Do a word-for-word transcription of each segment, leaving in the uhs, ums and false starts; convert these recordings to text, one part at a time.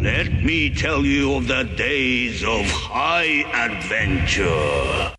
Let me tell you of the days of high adventure.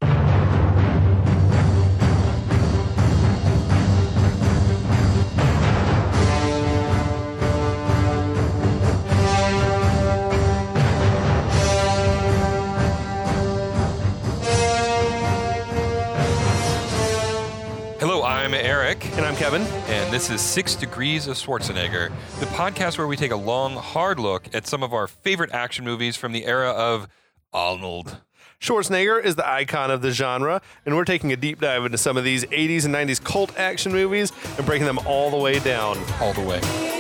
Hello, I'm Eric. And I'm Kevin. And this is Six Degrees of Schwarzenegger, the podcast where we take a long, hard look at some of our favorite action movies from the era of Arnold. Schwarzenegger is the icon of the genre, and we're taking a deep dive into some of these eighties and nineties cult action movies and breaking them all the way down. All the way.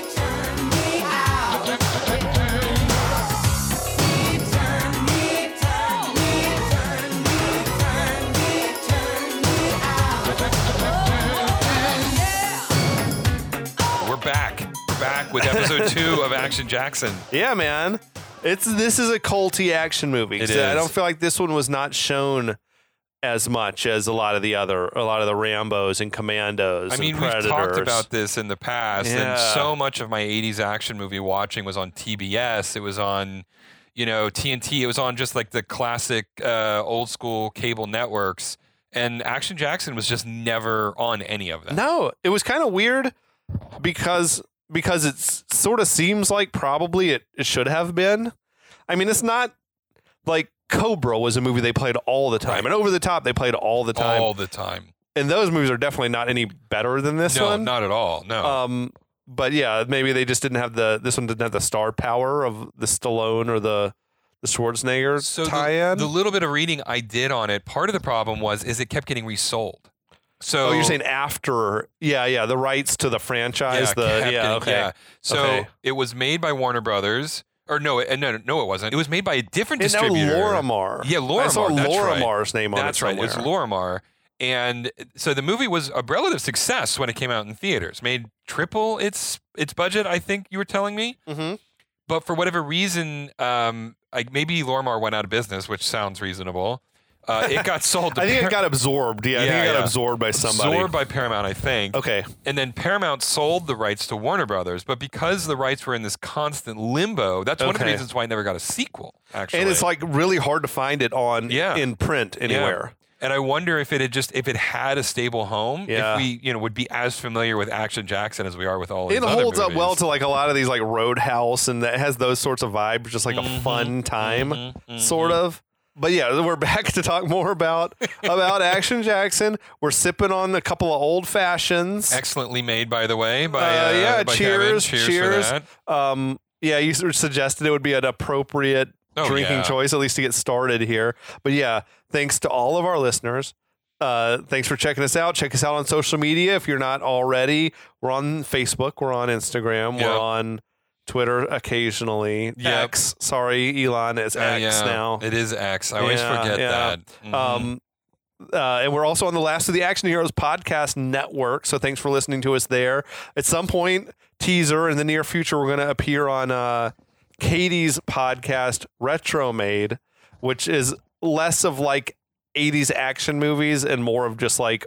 Back, back with episode two of Action Jackson. Yeah, man, it's this is a culty action movie. It so is. I don't feel like this one was not shown as much as a lot of the other, a lot of the Rambos and Commandos. I mean, and we've Predators. talked about this in the past, Yeah. and so much of my eighties action movie watching was on T B S. It was on, you know, T N T. It was on just like the classic, uh, old school cable networks. And Action Jackson was just never on any of them. No, it was kind of weird. Because because it sort of seems like probably it, it should have been. I mean, it's not like Cobra was a movie they played all the time. Right. And Over the Top they played all the time. All the time. And those movies are definitely not any better than this No, one. not at all. No. Um, but yeah, maybe they just didn't have the, this one didn't have the star power of the Stallone or the, the Schwarzenegger so tie-in. the, the little bit of reading I did on it, part of the problem was is it kept getting resold. So oh, you're saying after, yeah, yeah, the rights to the franchise, yeah, the kept yeah, getting- okay. yeah. So Okay. it was made by Warner Brothers, or no, it- no, no, it wasn't. It was made by a different And now distributor. Lorimar. Yeah, Lorimar. I saw that's right. Lorimar's name on That's it right. It's somewhere. Lorimar, and so the movie was a relative success when it came out in theaters. Made triple its its budget, I think you were telling me. Mm-hmm. But for whatever reason, um, like maybe Lorimar went out of business, which sounds reasonable. Uh, it got sold to I think Par- it got absorbed. Yeah, I think Yeah, it got yeah. absorbed by somebody. absorbed by Paramount, I think. Okay. And then Paramount sold the rights to Warner Brothers, but because the rights were in this constant limbo, that's one of the Okay. reasons why I never got a sequel, actually. And it's like really hard to find it on Yeah. in print anywhere. And I wonder if it had just if it had a stable home, Yeah. if we, you know, would be as familiar with Action Jackson as we are with all these It other holds up movies. well to like a lot of these like Roadhouse, and that has those sorts of vibes, just like Mhm, a fun time, mhm, mhm. sort of. But yeah, we're back to talk more about about Action Jackson. We're sipping on a couple of old fashions. Excellently made, by the way. By, Uh, uh, yeah, by cheers, Kevin. Cheers, cheers. for that. Um, yeah, you sort of suggested it would be an appropriate Oh, drinking yeah. choice, at least to get started here. But yeah, thanks to all of our listeners. Uh, thanks for checking us out. Check us out on social media if you're not already. We're on Facebook. We're on Instagram. Yep. We're on Twitter occasionally. Yep. X. Sorry, Elon. It's Uh, X yeah, now. It is X. I always Yeah, forget yeah. that. Mhm. Um, uh, and we're also on the Last of the Action Heroes podcast network. So thanks for listening to us there. At some point, teaser in the near future, we're going to appear on uh, Katie's podcast, Retro Made, which is less of like eighties action movies and more of just like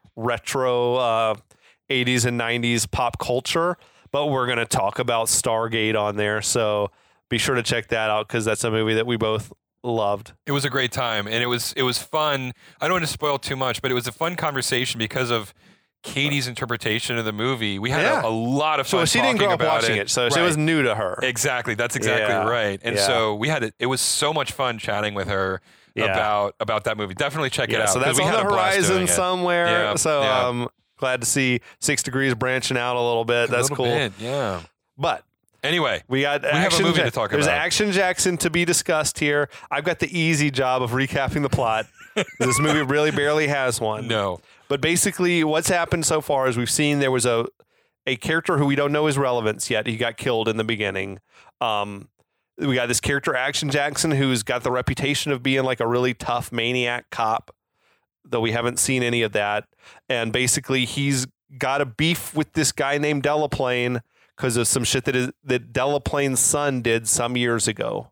retro uh, eighties and nineties pop culture. But we're going to talk about Stargate on there. So be sure to check that out because that's a movie that we both loved. It was a great time, and it was it was fun. I don't want to spoil too much, but it was a fun conversation because of Katie's interpretation of the movie. We had Yeah. a, a lot of So fun she talking didn't grow up about watching it, so she Right. was new to her. Exactly. That's exactly Yeah. right. And Yeah. so we had it. It was so much fun chatting with her Yeah. about about that movie. Definitely check it Yeah, out. so 'cause that's we on had the a blast horizon doing it. somewhere. Yeah, So yeah. um, glad to see Six Degrees branching out a little bit. A That's little cool. bit, yeah. But Anyway, we got We have a action movie Ja- to talk There's about. Action Jackson to be discussed here. I've got the easy job of recapping the plot. This movie really barely has one. no. But basically, what's happened so far is we've seen there was a a character who we don't know his relevance yet. He got killed in the beginning. Um, we got this character, Action Jackson, who's got the reputation of being like a really tough maniac cop, though we haven't seen any of that. And basically, he's got a beef with this guy named Delaplane because of some shit that is that Delaplane's son did some years ago.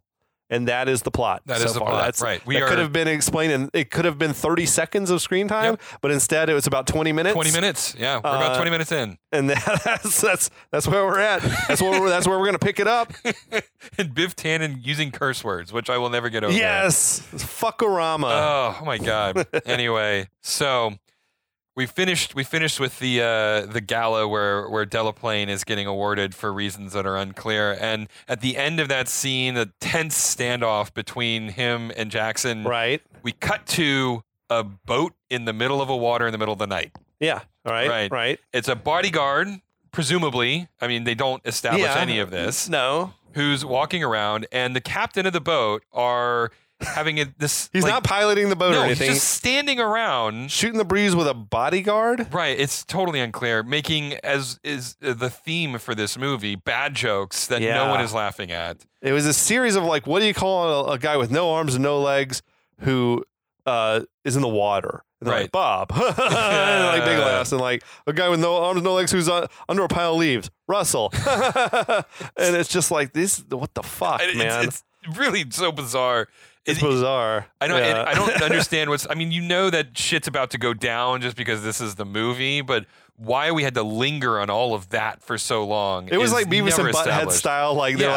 And that is the plot. That so is the far. plot, That's, right. We that are, could have been explained, and it could have been thirty seconds of screen time, Yep. but instead it was about twenty minutes. twenty minutes. Yeah, we're about Uh, twenty minutes in. And that, that's that's that's where we're at. That's where we're, that's where we're gonna pick it up. And Biff Tannen using curse words, which I will never get over. Yes, fuckorama. Oh, oh my God. Anyway, so we finished. We finished with the uh, the gala where where Delaplane is getting awarded for reasons that are unclear. And at the end of that scene, the tense standoff between him and Jackson. right. We cut to a boat in the middle of a water in the middle of the night. Yeah. All right. Right. Right. It's a bodyguard, presumably. I mean, they don't establish Yeah. any of this. No, Who's walking around, and the captain of the boat are having a, this. he's like, not piloting the boat No, or he's anything. just standing around. Shooting the breeze with a bodyguard. Right, it's totally unclear. Making as is uh, the theme for this movie bad jokes that Yeah. no one is laughing at. It was a series of like, what do you call a, a guy with no arms and no legs who uh, is in the water? And they're Right. like, Bob. And like big laughs. And like a guy with no arms, no legs who's uh, under a pile of leaves. Russell. And it's just like, this, what the fuck, And man? It's, it's really so bizarre. It's It- bizarre. I don't. Yeah. I don't understand what's. I mean, you know that shit's about to go down just because this is the movie, but why we had to linger on all of that for so long? It was is like Beavis never and Butthead established. style. Like they're Yeah.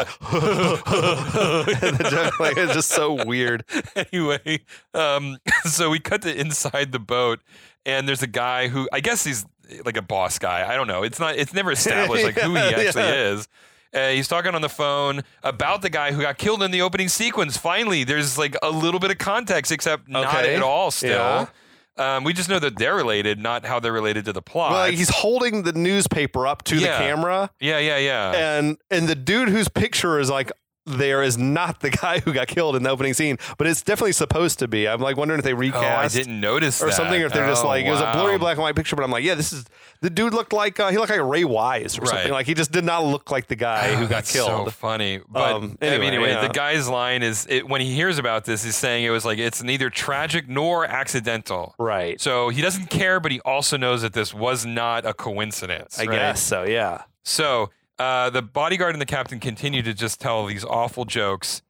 like, and the joke, like it's just so weird. Anyway, um, so we cut to inside the boat, and there's a guy who I guess he's like a boss guy. I don't know. It's not. It's never established like who he Yeah, actually yeah. is. Uh, he's talking on the phone about the guy who got killed in the opening sequence. Finally, there's like a little bit of context, except not Okay. at all. Still, Yeah. um, we just know that they're related, not how they're related to the plot. Well, like he's holding the newspaper up to Yeah. the camera, yeah, yeah, yeah. and and the dude whose picture is like there is not the guy who got killed in the opening scene, but it's definitely supposed to be. I'm like wondering if they oh, recast I didn't notice or that. something, or if they're just Oh, like it was a wow. blurry black and white picture. But I'm like, yeah, this is the dude looked like uh, he looked like Ray Wise or Right. something. Like he just did not look like the guy who got That's killed. So funny, but Um, I mean, anyway, anyway, yeah. the guy's line is it, when he hears about this, he's saying it was like it's neither tragic nor accidental. Right. So he doesn't care, but he also knows that this was not a coincidence. I right? guess so. Yeah. So uh, the bodyguard and the captain continue to just tell these awful jokes.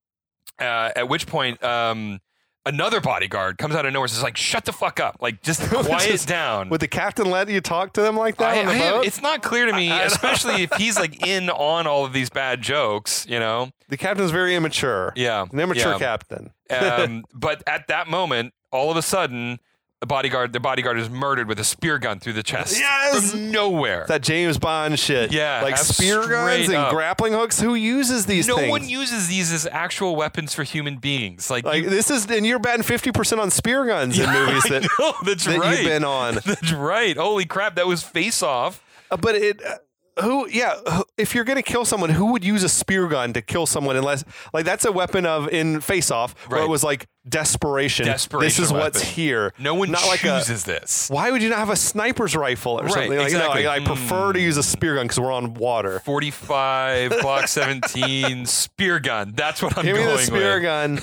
Uh, at which point, um, another bodyguard comes out of nowhere and says, "Like, shut the fuck up! Like, just quiet Just- down." Would the captain let you talk to them like that I- on the I have- boat? it's not clear to me, I- I- especially if he's like in on all of these bad jokes. You know? The captain's very immature. Yeah. An immature yeah. captain. Um, but at that moment, all of a sudden, the bodyguard, the bodyguard is murdered with a spear gun through the chest Yes! from nowhere. That James Bond shit. Yeah, Like ab- spear guns straight and up. grappling hooks. Who uses these no things? one uses these as actual weapons for human beings. Like, Like you, this is, and you're batting fifty percent on spear guns in movies that, I know, that's that right. you've been on. That's right. Holy crap, that was Face Off. Uh, but it, uh, who, yeah, who- if you're gonna kill someone, who would use a spear gun to kill someone? Unless, like, that's a weapon of in Face Off, where Right. it was like desperation. Desperation This is what's weapon. here. No one Not like a- chooses this. Why would you not have a sniper's rifle or Right, something? Like, exactly. no, I, I prefer to use a spear gun because we're on water. forty-five, Glock seventeen, spear gun. That's what I'm Give me going the spear with. gun.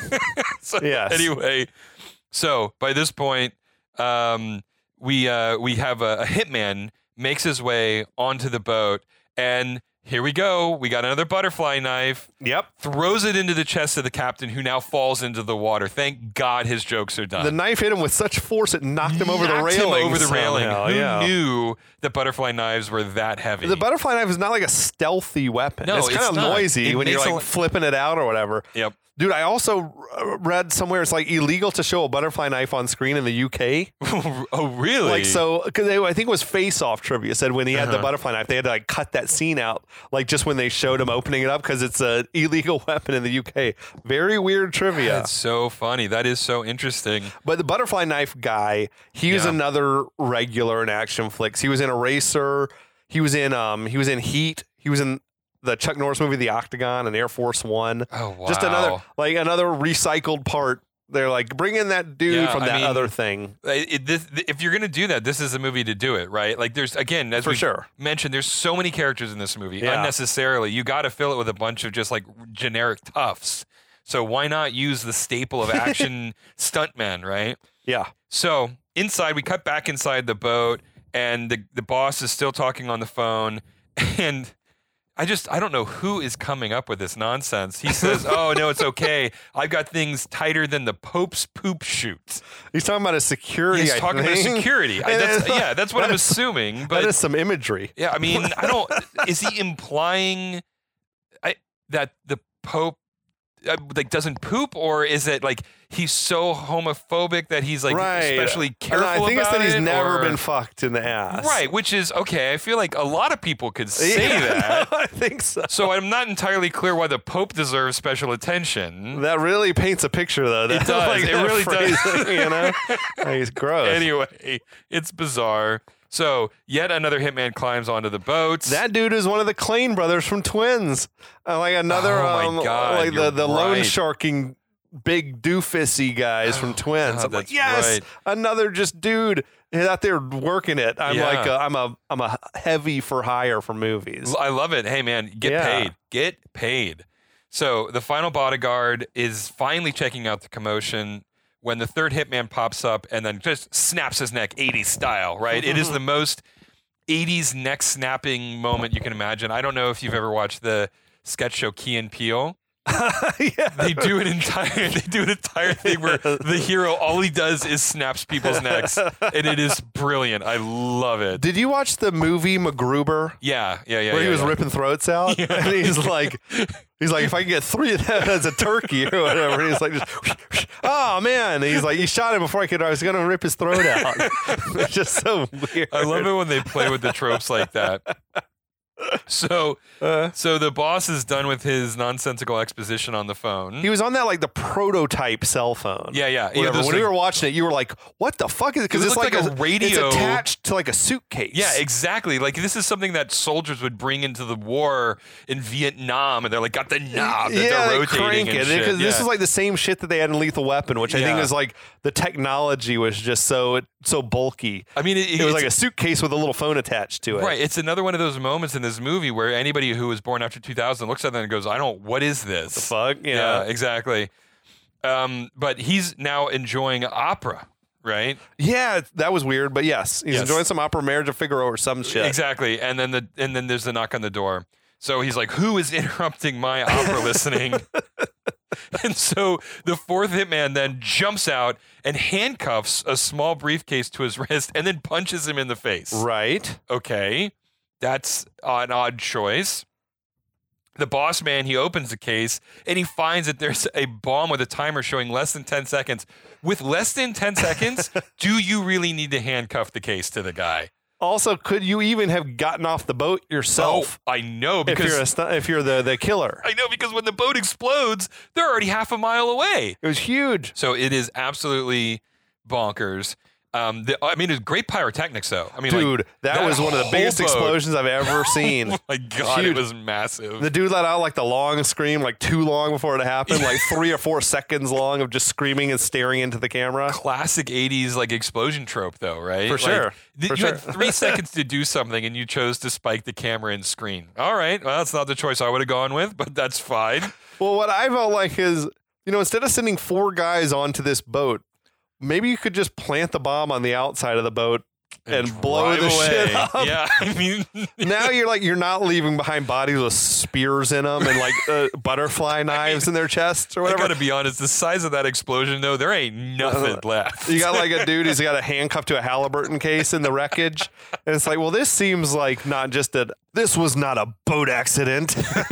So, Yes. Anyway, so by this point, um, we uh, we have a, a hitman makes his way onto the boat, and here we go. We got another butterfly knife. Yep. Throws it into the chest of the captain, who now falls into the water. Thank God his jokes are done. The knife hit him with such force it knocked him over the Knocked railing. Him over the railing. somehow, Who yeah. knew that butterfly knives were that heavy? The butterfly knife is not like a stealthy weapon. No, it's kind it's of not. noisy It when you're makes a like lot- flipping it out or whatever. Yep. Dude, I also uh, read somewhere it's like illegal to show a butterfly knife on screen in the U K. Oh, really? Like so, because I think it was Face Off trivia said when he had the Uh-huh. butterfly knife, they had to like cut that scene out, like just when they showed him opening it up because it's an illegal weapon in the U K. Very weird trivia. That's so funny. That is so interesting. But the butterfly knife guy, he was Yeah. another regular in action flicks. He was in Eraser. He was in um. He was in Heat. He was in the Chuck Norris movie, The Octagon, and Air Force One. Oh, wow. Just another like another recycled part. They're like, bring in that dude Yeah, from I that mean, other thing. It, it- this, if you're going to do that, this is the movie to do it, right? Like, there's, again, as For we sure. mentioned, there's so many characters in this movie, Yeah. unnecessarily. You got to fill it with a bunch of just like generic toughs. So why not use the staple of action stuntmen, right? Yeah. So inside, we cut back inside the boat, and the, the boss is still talking on the phone, and I just, I don't know who is coming up with this nonsense. He says, oh, no, it's okay. I've got things tighter than the Pope's poop chute. He's talking about a security. He's I talking think. about security. I, that's, yeah, that's what I'm assuming. But that is some imagery. yeah, I mean, I don't, is he implying I, that the Pope uh, like doesn't poop, or is it like he's so homophobic that he's like right. especially careful no, I think about it's that he's it, never or- been fucked in the ass. Right, which is okay. I feel like a lot of people could say Yeah, that. no, I think so. So I'm not entirely clear why the Pope deserves special attention. That really paints a picture, though. That, It does. like, It that really does. phrasing, You know, like, he's gross. Anyway, it's bizarre. So yet another hitman climbs onto the boat. That dude is one of the Klain brothers from Twins. Uh, like another, Oh, my um, God, like the you're the loan right. sharking big doofusy guys from Twins. God, I'm like, that's yes, right. another just dude out there working it. I'm Yeah. like, a, I'm a, I'm a heavy for hire for movies. I love it. Hey, man, get Yeah. paid. Get paid. So the final bodyguard is finally checking out the commotion when the third hitman pops up and then just snaps his neck eighties style, right? It is the most eighties neck snapping moment you can imagine. I don't know if you've ever watched the sketch show Key and Peele. yeah. They do an entire they do an entire thing where the hero all he does is snaps people's necks, and it is brilliant. I love it. Did you watch the movie MacGruber? Yeah, yeah, yeah. Where yeah, he was yeah. ripping throats out, Yeah. and he's like, he's like, if I can get three of that as a turkey or whatever, he's like, just, oh man, and he's like, he shot him before I could. I was gonna rip his throat out. It's just so weird. I love it when they play with the tropes like that. So, Uh, so the boss is done with his nonsensical exposition on the phone. he was on that like the prototype cell phone. yeah, yeah. yeah Whatever. those When like- we were watching it, you were like, "What the fuck is it?" Because It it's looked like, like a radio- It's attached to like a suitcase. yeah, exactly. Like this is something that soldiers would bring into the war in Vietnam, and they're like got the knob that yeah, they're they rotating crank and it shit. because this Yeah. is like the same shit that they had in Lethal Weapon, which I think Yeah. is like the technology was just so so bulky. I mean, it, It was it's- like a suitcase with a little phone attached to it. Right. It's another one of those moments in this movie where anybody who was born after two thousand looks at that and goes, I don't, what is this? The fuck? Yeah, Yeah. exactly. Um, but he's now enjoying opera, right? Yeah, that was weird, but yes, he's Yes. enjoying some opera, Marriage of Figaro or some shit. Exactly. And then the and then there's the knock on the door. So he's like, who is interrupting my opera listening? And so the fourth hitman then jumps out and handcuffs a small briefcase to his wrist and then punches him in the face. Right. Okay. That's an odd choice. The boss man, he opens the case and he finds that there's a bomb with a timer showing less than ten seconds. With less than ten seconds, do you really need to handcuff the case to the guy? Also, could you even have gotten off the boat yourself Oh, I know if because you're a stu- if you're the the killer? I know because when the boat explodes, they're already half a mile away. It was huge. So it is absolutely bonkers. Um, the, I mean, it's great pyrotechnics, though. I mean, Dude, like, that, was one of the whole biggest boat- explosions I've ever seen. Oh my god, Huge. it was massive. The dude let out like the long scream, like too long before it happened, like three or four seconds long of just screaming and staring into the camera. Classic eighties like explosion trope, though, right? For Like, sure. th- For you had sure. three seconds to do something, and you chose to spike the camera and screen. All right, well, that's not the choice I would have gone with, but that's fine. Well, what I felt like is, you know, instead of sending four guys onto this boat, maybe you could just plant the bomb on the outside of the boat and, blow drive the away. shit up. Yeah, I mean, Now you're like, you're not leaving behind bodies with spears in them and like uh, butterfly knives in their chests or I whatever. gotta be honest. The size of that explosion, though, there ain't nothing left. You got like a dude who's got a handcuff to a Halliburton case in the wreckage. And it's like, well, this seems like not just a, this was not a boat accident.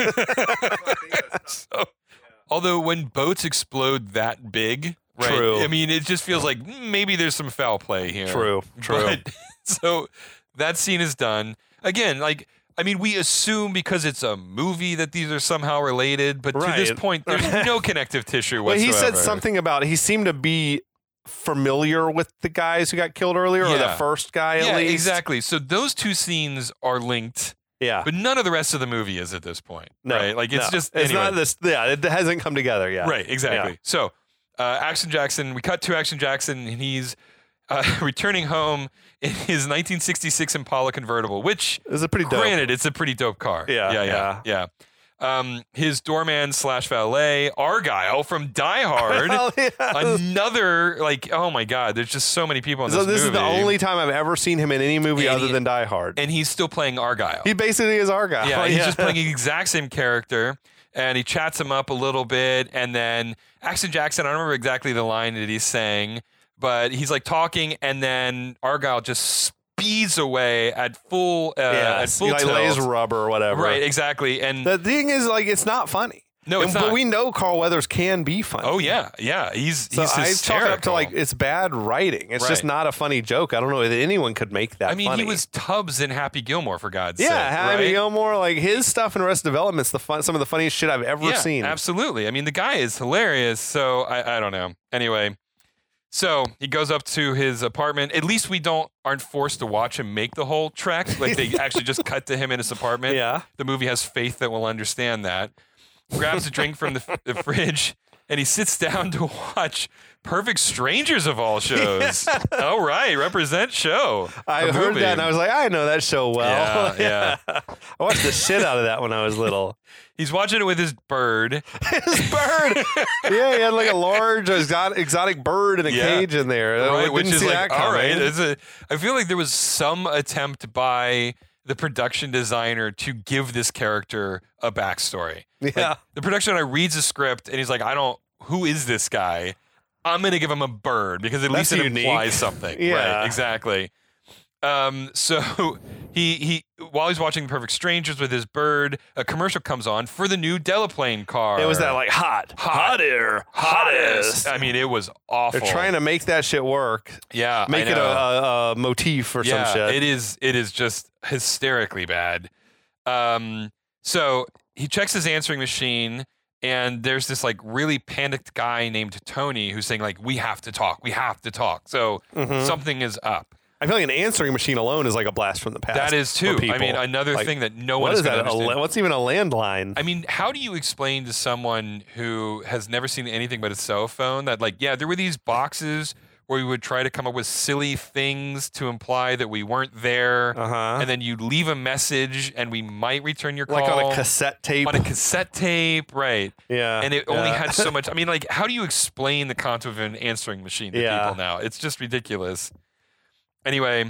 So, although when boats explode that big, right? True. I mean, it just feels like mm, maybe there's some foul play here. True, true. But, so that scene is done. Again, like, I mean, we assume because it's a movie that these are somehow related, but to this Right. point, there's no connective tissue Well, whatsoever. he said something about, he seemed to be familiar with the guys who got killed earlier, or the Yeah. first guy at Yeah, least. exactly. So those two scenes are linked, Yeah. but none of the rest of the movie is at this point. No, right? Like, it's no. just, it's anyway. not this, yeah, it hasn't come together yet. Right, exactly. So, uh, Action Jackson, we cut to Action Jackson, and he's uh, returning home in his nineteen sixty-six Impala convertible, which, It was a pretty dope. granted, it's a pretty dope car. Yeah, yeah, yeah. yeah. Um, his doorman slash valet, Argyle from Die Hard. Oh, yeah. Another, like, oh my God, there's just so many people in So this this movie. is the only time I've ever seen him in any movie And other he- than Die Hard. And he's still playing Argyle. He basically is our guy. Yeah, he's just playing the exact same character, and he chats him up a little bit, and then Action Jackson, I don't remember exactly the line that he's saying, but he's like talking, and then Argyle just speeds away at full, uh, yeah, at full he, like tilt. lays rubber or whatever. Right, exactly, and The thing is, like, it's not funny. no, it's And- not. But we know Carl Weathers can be funny. oh yeah, yeah, he's So he's I chalk hysterical. it up to like it's bad writing. It's just Right. not a funny joke. I don't know that anyone could make that. I mean, funny. he was Tubbs in Happy Gilmore, for God's yeah, sake. Happy right? Gilmore, like his stuff in Arrested Development's the fun, some of the funniest shit I've ever yeah, seen. absolutely. I mean, the guy is hilarious. So I, I don't know. Anyway, so he goes up to his apartment. At least we don't aren't forced to watch him make the whole trek. Like they actually just cut to him in his apartment. Yeah. The movie has faith that we'll understand that. Grabs a drink from the, the fridge and he sits down to watch Perfect Strangers of all shows. All right, represent show. I The heard movie. that and I was like, I know that show well. Yeah, I watched the shit out of that when I was little. He's watching it with his bird. His bird. Yeah, he had like a large exotic, exotic bird in a Yeah. cage in there. I Right, didn't which is see like, that all right. coming. It's a, I feel like there was some attempt by the production designer to give this character a backstory. Like, Yeah. the production designer reads a script and he's like, I don't, who is this guy? I'm going to give him a bird because at That's least it unique. implies something. Yeah. Right, exactly. Um, so he, he, while he's watching Perfect Strangers with his bird, a commercial comes on for the new Delaplane car. It was that like hot, Hot. air, hottest. I mean, it was awful. They're trying to make that shit work. yeah, Make I it a, know. a, a motif or yeah, some shit. it is. It is just hysterically bad. Um, so he checks his answering machine, and there's this like really panicked guy named Tony who's saying like, "We have to talk. We have to talk." So Mhm. something is up. I feel like an answering machine alone is like a blast from the past. That is for too. I people. mean, another Like, thing that no what one is is going that? to A understand. la- what's even a landline? I mean, how do you explain to someone who has never seen anything but a cell phone that, like, yeah, there were these boxes where we would try to come up with silly things to imply that we weren't there, Uh huh. and then you'd leave a message, and we might return your call Like on a cassette tape. on a cassette tape, right? yeah. And it only yeah. had so much. I mean, like, how do you explain the concept of an answering machine to Yeah. people now? It's just ridiculous. Anyway,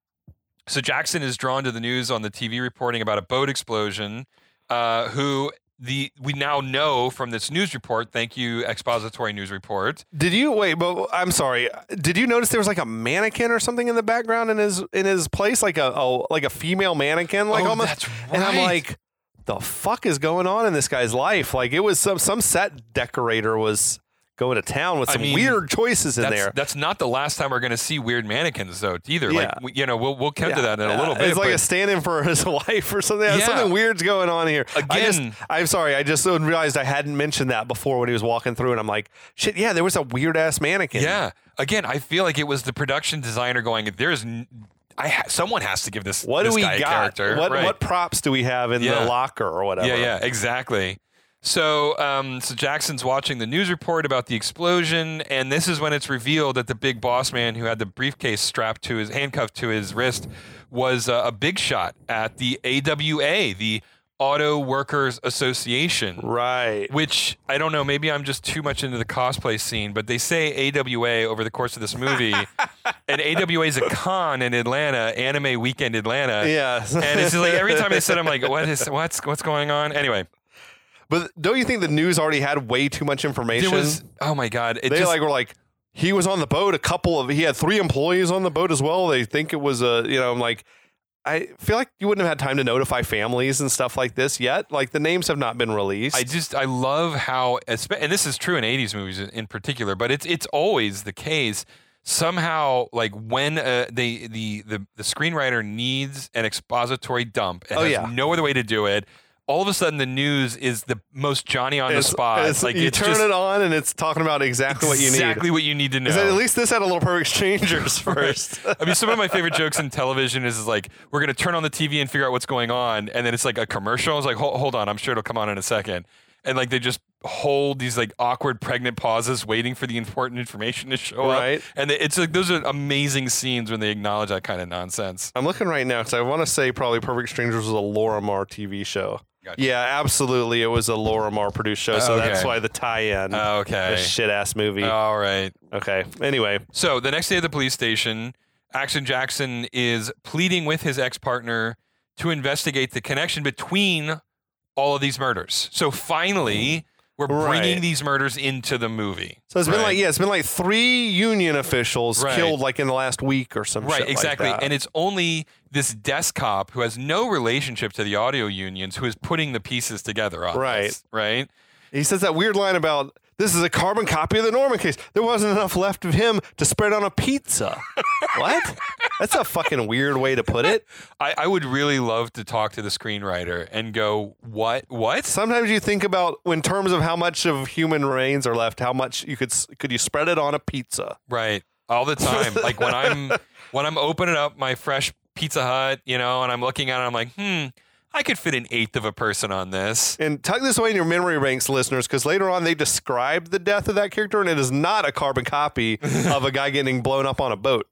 so Jackson is drawn to the news on the T V reporting about a boat explosion. Uh, who the we now know from this news report. Thank you, expository news report. Did you wait? But I'm sorry. Did you notice there was like a mannequin or something in the background in his in his place, like a, a like a female mannequin, like Oh, almost. that's And I'm right. like, the fuck is going on in this guy's life? Like it was some some set decorator was going to town with I some mean, weird choices in That's, there. that's not the last time we're going to see weird mannequins, though. Either, Yeah. like we, you know, we'll we'll come to Yeah, that in yeah. a little bit. It's like but a stand-in for his wife or something. Yeah. Something weird's going on here. I just, Again- I'm sorry. I just realized I hadn't mentioned that before when he was walking through, and I'm like, shit. Yeah, there was a weird ass mannequin. yeah. Again, I feel like it was the production designer going. There's, n- I ha- someone has to give this. What this do we guy a got? character. What right. what props do we have in Yeah. the locker or whatever? Yeah, yeah, exactly. So, um, so Jackson's watching the news report about the explosion, and this is when it's revealed that the big boss man who had the briefcase strapped to his handcuffed to his wrist was uh, a big shot at the A W A, the Auto Workers Association. Right. Which I don't know, maybe I'm just too much into the cosplay scene, but they say A W A over the course of this movie, and A W A is a con in Atlanta, Anime Weekend Atlanta. Yeah. And it's just like every time they said, I'm like, what is what's what's going on? Anyway, But don't you think the news already had way too much information? there was oh my god, it they just like were like, he was on the boat. A couple of he had three employees on the boat as well. They think it was a you know. I'm like, I feel like you wouldn't have had time to notify families and stuff like this yet. Like the names have not been released. I just I love how espe- and this is true in eighties movies in- in particular, but it's it's always the case. Somehow, like when uh, they the, the the screenwriter needs an expository dump and Oh, has yeah. no other way to do it, all of a sudden the news is the most Johnny on the It's- spot. it's- like you it's turn just it on and it's talking about exactly what you need. exactly what you need to know. Is that at least this had a little Perfect Strangers first. I mean, some of my favorite jokes in television is, is like, we're going to turn on the T V and figure out what's going on. And then it's like a commercial. It's like, hold, hold on, I'm sure it'll come on in a second. And like, they just hold these like awkward pregnant pauses waiting for the important information to show Right. up. And it's like, those are amazing scenes when they acknowledge that kind of nonsense. I'm looking right now because I want to say probably Perfect Strangers was a Lorimar T V show. Gotcha. Yeah, absolutely. It was a Laura Mar produced show, so Okay. that's why the tie-in. Oh, okay. This shit ass movie. All right. Okay. Anyway, So the next day at the police station, Action Jackson is pleading with his ex-partner to investigate the connection between all of these murders. So finally, we're bringing Right. these murders into the movie. so it's been right? like yeah, it's been like three union officials Right. killed like in the last week or some Right, shit exactly. like that. And it's only this desk cop who has no relationship to the audio unions who is putting the pieces together on Right. this, right? He says that weird line about this is a carbon copy of the Norman case. There wasn't enough left of him to spread on a pizza. What? That's a fucking weird way to put it. I, I would really love to talk to the screenwriter and go, what? What? Sometimes you think about, in terms of how much of human remains are left, how much you could s- could you spread it on a pizza? Right. All the time. Like when I'm when I'm opening up my fresh Pizza Hut, you know, and I'm looking at it, I'm like, hmm, I could fit an eighth of a person on this. And tuck this away in your memory banks, listeners, because later on they describe the death of that character, and it is not a carbon copy of a guy getting blown up on a boat.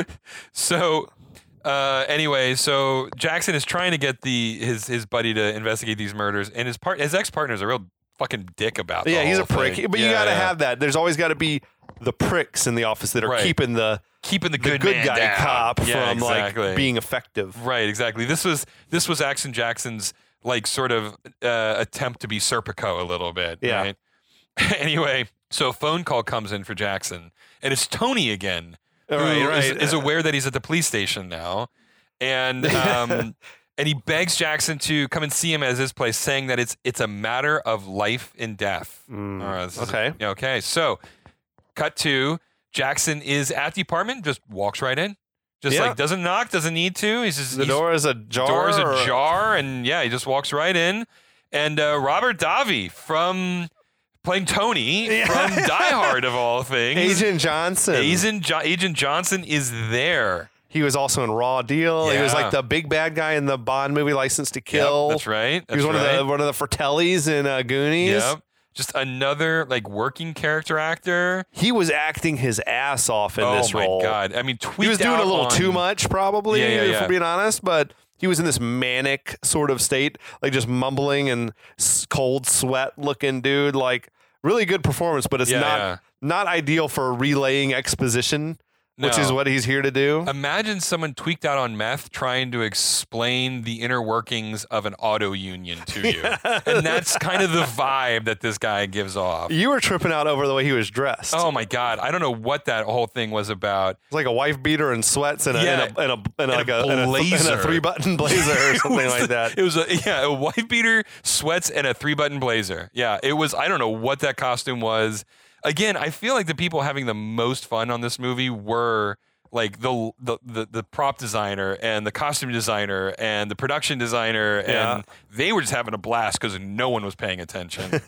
So uh, anyway, so Jackson is trying to get the his his buddy to investigate these murders, and his part his ex partner is a real fucking dick about. The Yeah, he's whole a prick, thing. but you Yeah, got to yeah. have that. There's always got to be the pricks in the office that are Right. keeping the keeping the the good, good man guy down. cop Yeah, from exactly. like being effective. Right, exactly. This was this was Action Jackson's like sort of uh, attempt to be Serpico a little bit. Yeah. Right? Anyway, so a phone call comes in for Jackson, and it's Tony again, who Right, right. is, is aware that he's at the police station now, and um, and he begs Jackson to come and see him at his place, saying that it's it's a matter of life and death. Mm, All right, this is- okay. yeah, okay. So, cut to Jackson is at the apartment, just walks right in. Just Yeah. like doesn't knock, doesn't need to. He's just The he's, door is ajar. door is or- ajar, and yeah, he just walks right in. And uh, Robert Davi from playing Tony Yeah. from Die Hard of all things, Agent Johnson. Agent, jo- Agent Johnson is there. He was also in Raw Deal. He was Yeah. like the big bad guy in the Bond movie License to Kill. Yep, that's right. That's he was one right. of the one of the Fratellis in uh, Goonies. Yep. Just another like working character actor. He was acting his ass off in oh this my role. god! I mean, tweaked He was doing out a little on- too much, probably, Yeah, yeah, if yeah. we're being honest. But he was in this manic sort of state, like just mumbling and s- cold sweat looking dude. Like really good performance, but it's Yeah, not yeah. not ideal for relaying exposition, which No. is what he's here to do. Imagine someone tweaked out on meth trying to explain the inner workings of an auto union to you. And that's kind of the vibe that this guy gives off. You were tripping out over the way he was dressed. Oh my God. I don't know what that whole thing was about. It's like a wife beater and sweats and a Yeah. and a, and a, and And like a a, and a, blazer. and a three button blazer or It something was like the- that. It was a, yeah, a white beater, sweats, and a three button blazer. Yeah, it was, I don't know what that costume was. Again, I feel like the people having the most fun on this movie were like the the the, the prop designer and the costume designer and the production designer, Yeah. and they were just having a blast because no one was paying attention.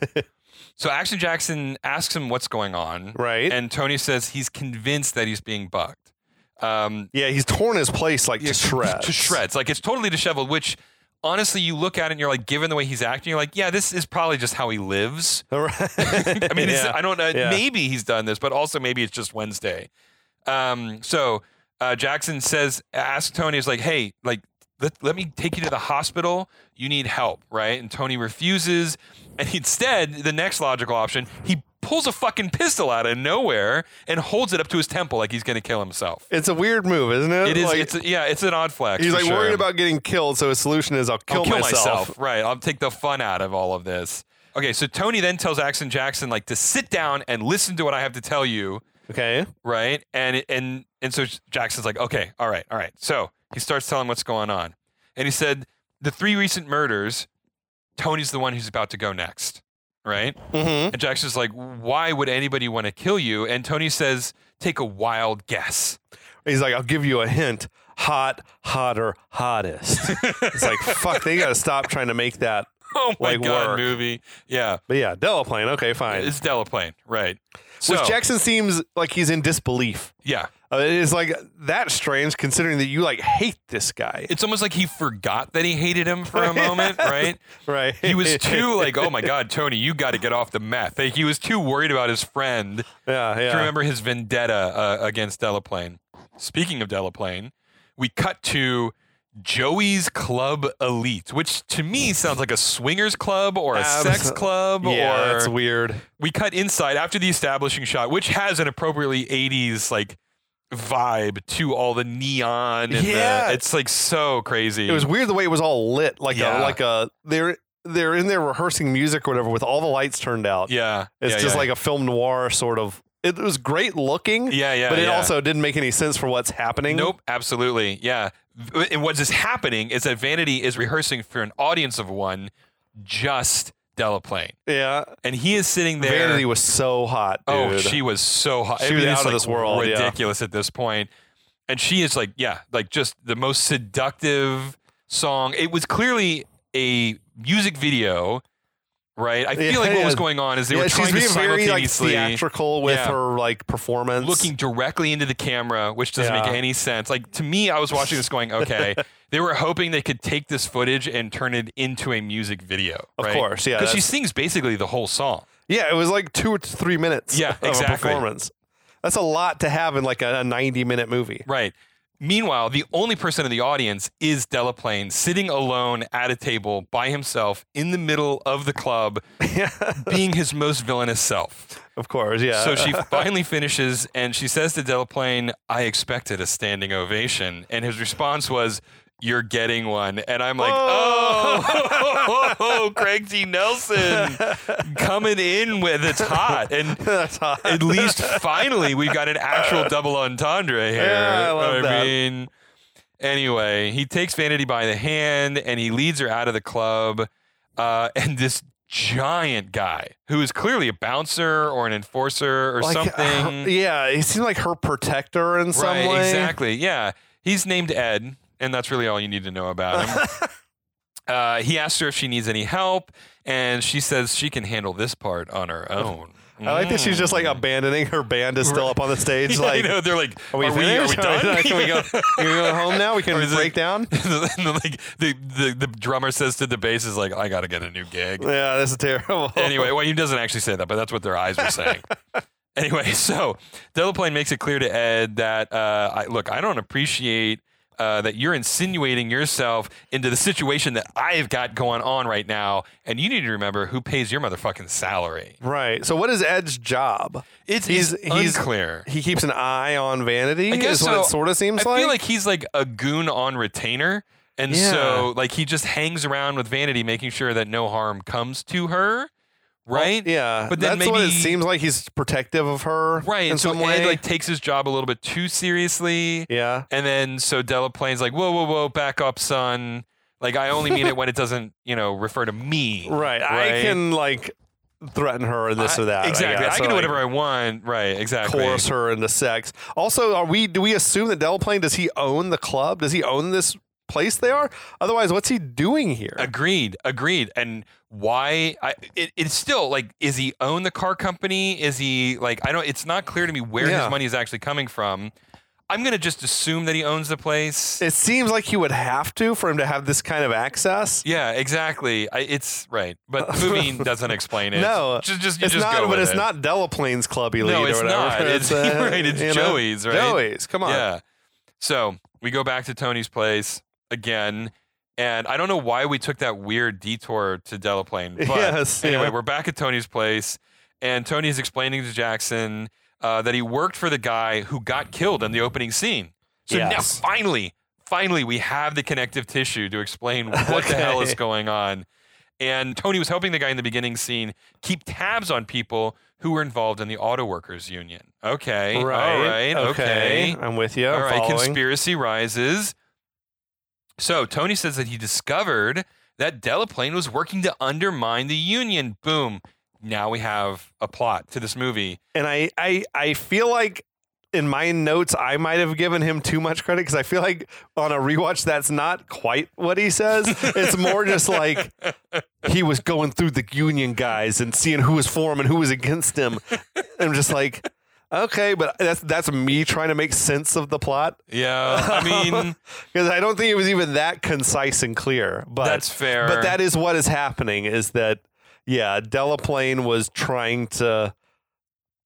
So Action Jackson asks him what's going on, Right. And Tony says he's convinced that he's being bugged. Um, Yeah, he's torn his place like yeah, to shreds. To shreds. Like it's totally disheveled, which honestly, you look at it and you're like, given the way he's acting, you're like, yeah, this is probably just how he lives. I I mean, it's, I don't know. Yeah. Maybe he's done this, but also maybe it's just Wednesday. Um, so uh, Jackson says, ask Tony, is like, hey, like, let, let me take you to the hospital. You need help, right? And Tony refuses. And instead, the next logical option, he pulls a fucking pistol out of nowhere and holds it up to his temple like he's going to kill himself. It's a weird move, isn't it? It is. Like, it's a, yeah. It's an odd flex. he's for like sure. worried about getting killed, so his solution is I'll kill, I'll kill myself. myself. Right. I'll take the fun out of all of this. Okay. So Tony then tells Action Jackson like to sit down and listen to what I have to tell you. Okay. Right. And and and so Jackson's like, okay, all right, all right. So he starts telling what's going on, and he said the three recent murders. Tony's the one who's about to go next. Right. Mm-hmm. And Jackson's like, why would anybody want to kill you? And Tony says, take a wild guess. He's like, I'll give you a hint. Hot, hotter, hottest. It's like, fuck, they got to stop trying to make that. Oh my Like God, work. movie. Yeah. But yeah, Delaplane. Okay, fine. It's Delaplane. Right. So, Which Jackson seems like he's in disbelief. yeah. Uh, it is like that strange considering that you like hate this guy. It's almost like he forgot that he hated him for a moment, right? Right. He was too like, oh my God, Tony, you got to get off the meth. Like, he was too worried about his friend yeah, yeah. to remember his vendetta uh, against Delaplane. Speaking of Delaplane, we cut to Joey's Club Elite, which to me sounds like a swingers club or a Abs- sex club. Yeah, or that's weird. We cut inside after the establishing shot, which has an appropriately eighties like vibe to all the neon. And Yeah. the, it's like so crazy. It was weird the way it was all lit, like Yeah. a like a they're they're in there rehearsing music or whatever with all the lights turned out. yeah, It's yeah, just yeah. like a film noir sort of. It was great looking. yeah, yeah, but it yeah. also didn't make any sense for what's happening. Nope, absolutely. Yeah. And what is happening is that Vanity is rehearsing for an audience of one, just Delaplane. Yeah. And he is sitting there. Vanity was so hot, dude. Oh, she was so hot. She I was mean, out it's, of like, this world, yeah. ridiculous at this point. And she is like, yeah, like just the most seductive song. It was clearly a music video, right? I feel Yeah, like what yeah. was going on is they yeah, were she's trying to being very like simultaneously theatrical with Yeah. her like performance. looking directly into the camera, which doesn't Yeah. make any sense. Like to me, I was watching this going, okay, they were hoping they could take this footage and turn it into a music video. Of right? course, yeah, Because she that's- sings basically the whole song. Yeah, it was like two or three minutes. Yeah, of exactly. a performance. That's a lot to have in like a ninety minute movie. Right. Meanwhile, the only person in the audience is Delaplane sitting alone at a table by himself in the middle of the club, being his most villainous self. Of course, yeah. So she finally finishes and she says to Delaplane, I expected a standing ovation. And his response was, you're getting one. And I'm like, oh, Craig T. Nelson coming in with it's hot. And That's hot. at least finally we've got an actual double entendre here. Yeah, I love that. mean, anyway, he takes Vanity by the hand and he leads her out of the club. Uh, and this giant guy who is clearly a bouncer or an enforcer or Like, something. uh, yeah, he seemed like her protector in some right, way. exactly. Yeah. He's named Ed, and that's really all you need to know about him. uh, he asks her if she needs any help, and she says she can handle this part on her own. I like that she's just like abandoning her band is still up on the stage. Yeah, like, you know, they're like, are we are we, are we finished? done? Can we go? Can we go home now? We can Or is it- break down. and then, like the, the the drummer says to the bass is like, I gotta get a new gig. Yeah, this is terrible. Anyway, well, he doesn't actually say that, but that's what their eyes were saying. Anyway, so Delaplane makes it clear to Ed that, uh, I, look, I don't appreciate uh, that you're insinuating yourself into the situation that I've got going on right now, and you need to remember who pays your motherfucking salary. Right. So, what is Ed's job? It's, He's- it's he's- unclear. He keeps an eye on Vanity. I guess is what so. it sort of seems I like. feel like he's like a goon on retainer. And Yeah. so, like, he just hangs around with Vanity, making sure that no harm comes to her. Right? Yeah, But then that's what it maybe- seems like. He's protective of her, Right. In And so some Ed, way. like, takes his job a little bit too seriously. yeah, And then so Delaplane's like, whoa, whoa, whoa, back up, son. Like, I only mean it when it doesn't, you know, refer to me. right. I Right? can like threaten her or this I- or that. Exactly. I, guess, can or, do like, whatever I want. Right. Exactly. coerce her into sex. Also, are we? Do we assume that Delaplane, does he own the club? Does he own this place they are? Otherwise, what's he doing here? Agreed. Agreed. And why? I, it, it's still like, is he own the car company? Is he like, I don't, it's not clear to me where Yeah. his money is actually coming from. I'm going to just assume that he owns the place. It seems like he would have to for him to have this kind of access. Yeah, exactly. I, it's right, but the movie doesn't explain it. No, just just you it's just not. go but with it's it. not Delaplane's club elite No, or it's whatever. not. It's- uh, right, it's you know, Joey's, right? Joey's. Come on. Yeah. So we go back to Tony's place again, and I don't know why we took that weird detour to Delaplane. But Yes, anyway, yeah. we're back at Tony's place, and Tony's explaining to Jackson uh, that he worked for the guy who got killed in the opening scene. So Yes. now finally, finally, we have the connective tissue to explain what the hell is Okay. going on. And Tony was helping the guy in the beginning scene keep tabs on people who were involved in the auto workers union. Okay. Right. All right. Okay. I'm with you. All I'm right. following. Conspiracy rises. So Tony says that he discovered that Delaplane was working to undermine the union. Boom. Now we have a plot to this movie. And I, I, I feel like in my notes, I might have given him too much credit because I feel like on a rewatch, that's not quite what he says. It's more just like he was going through the union guys and seeing who was for him and who was against him. I'm just like, okay, but that's that's me trying to make sense of the plot Yeah. I mean, because I don't think it was even that concise and clear. But that's fair. But that is what is happening. Is that yeah? Delaplane was trying to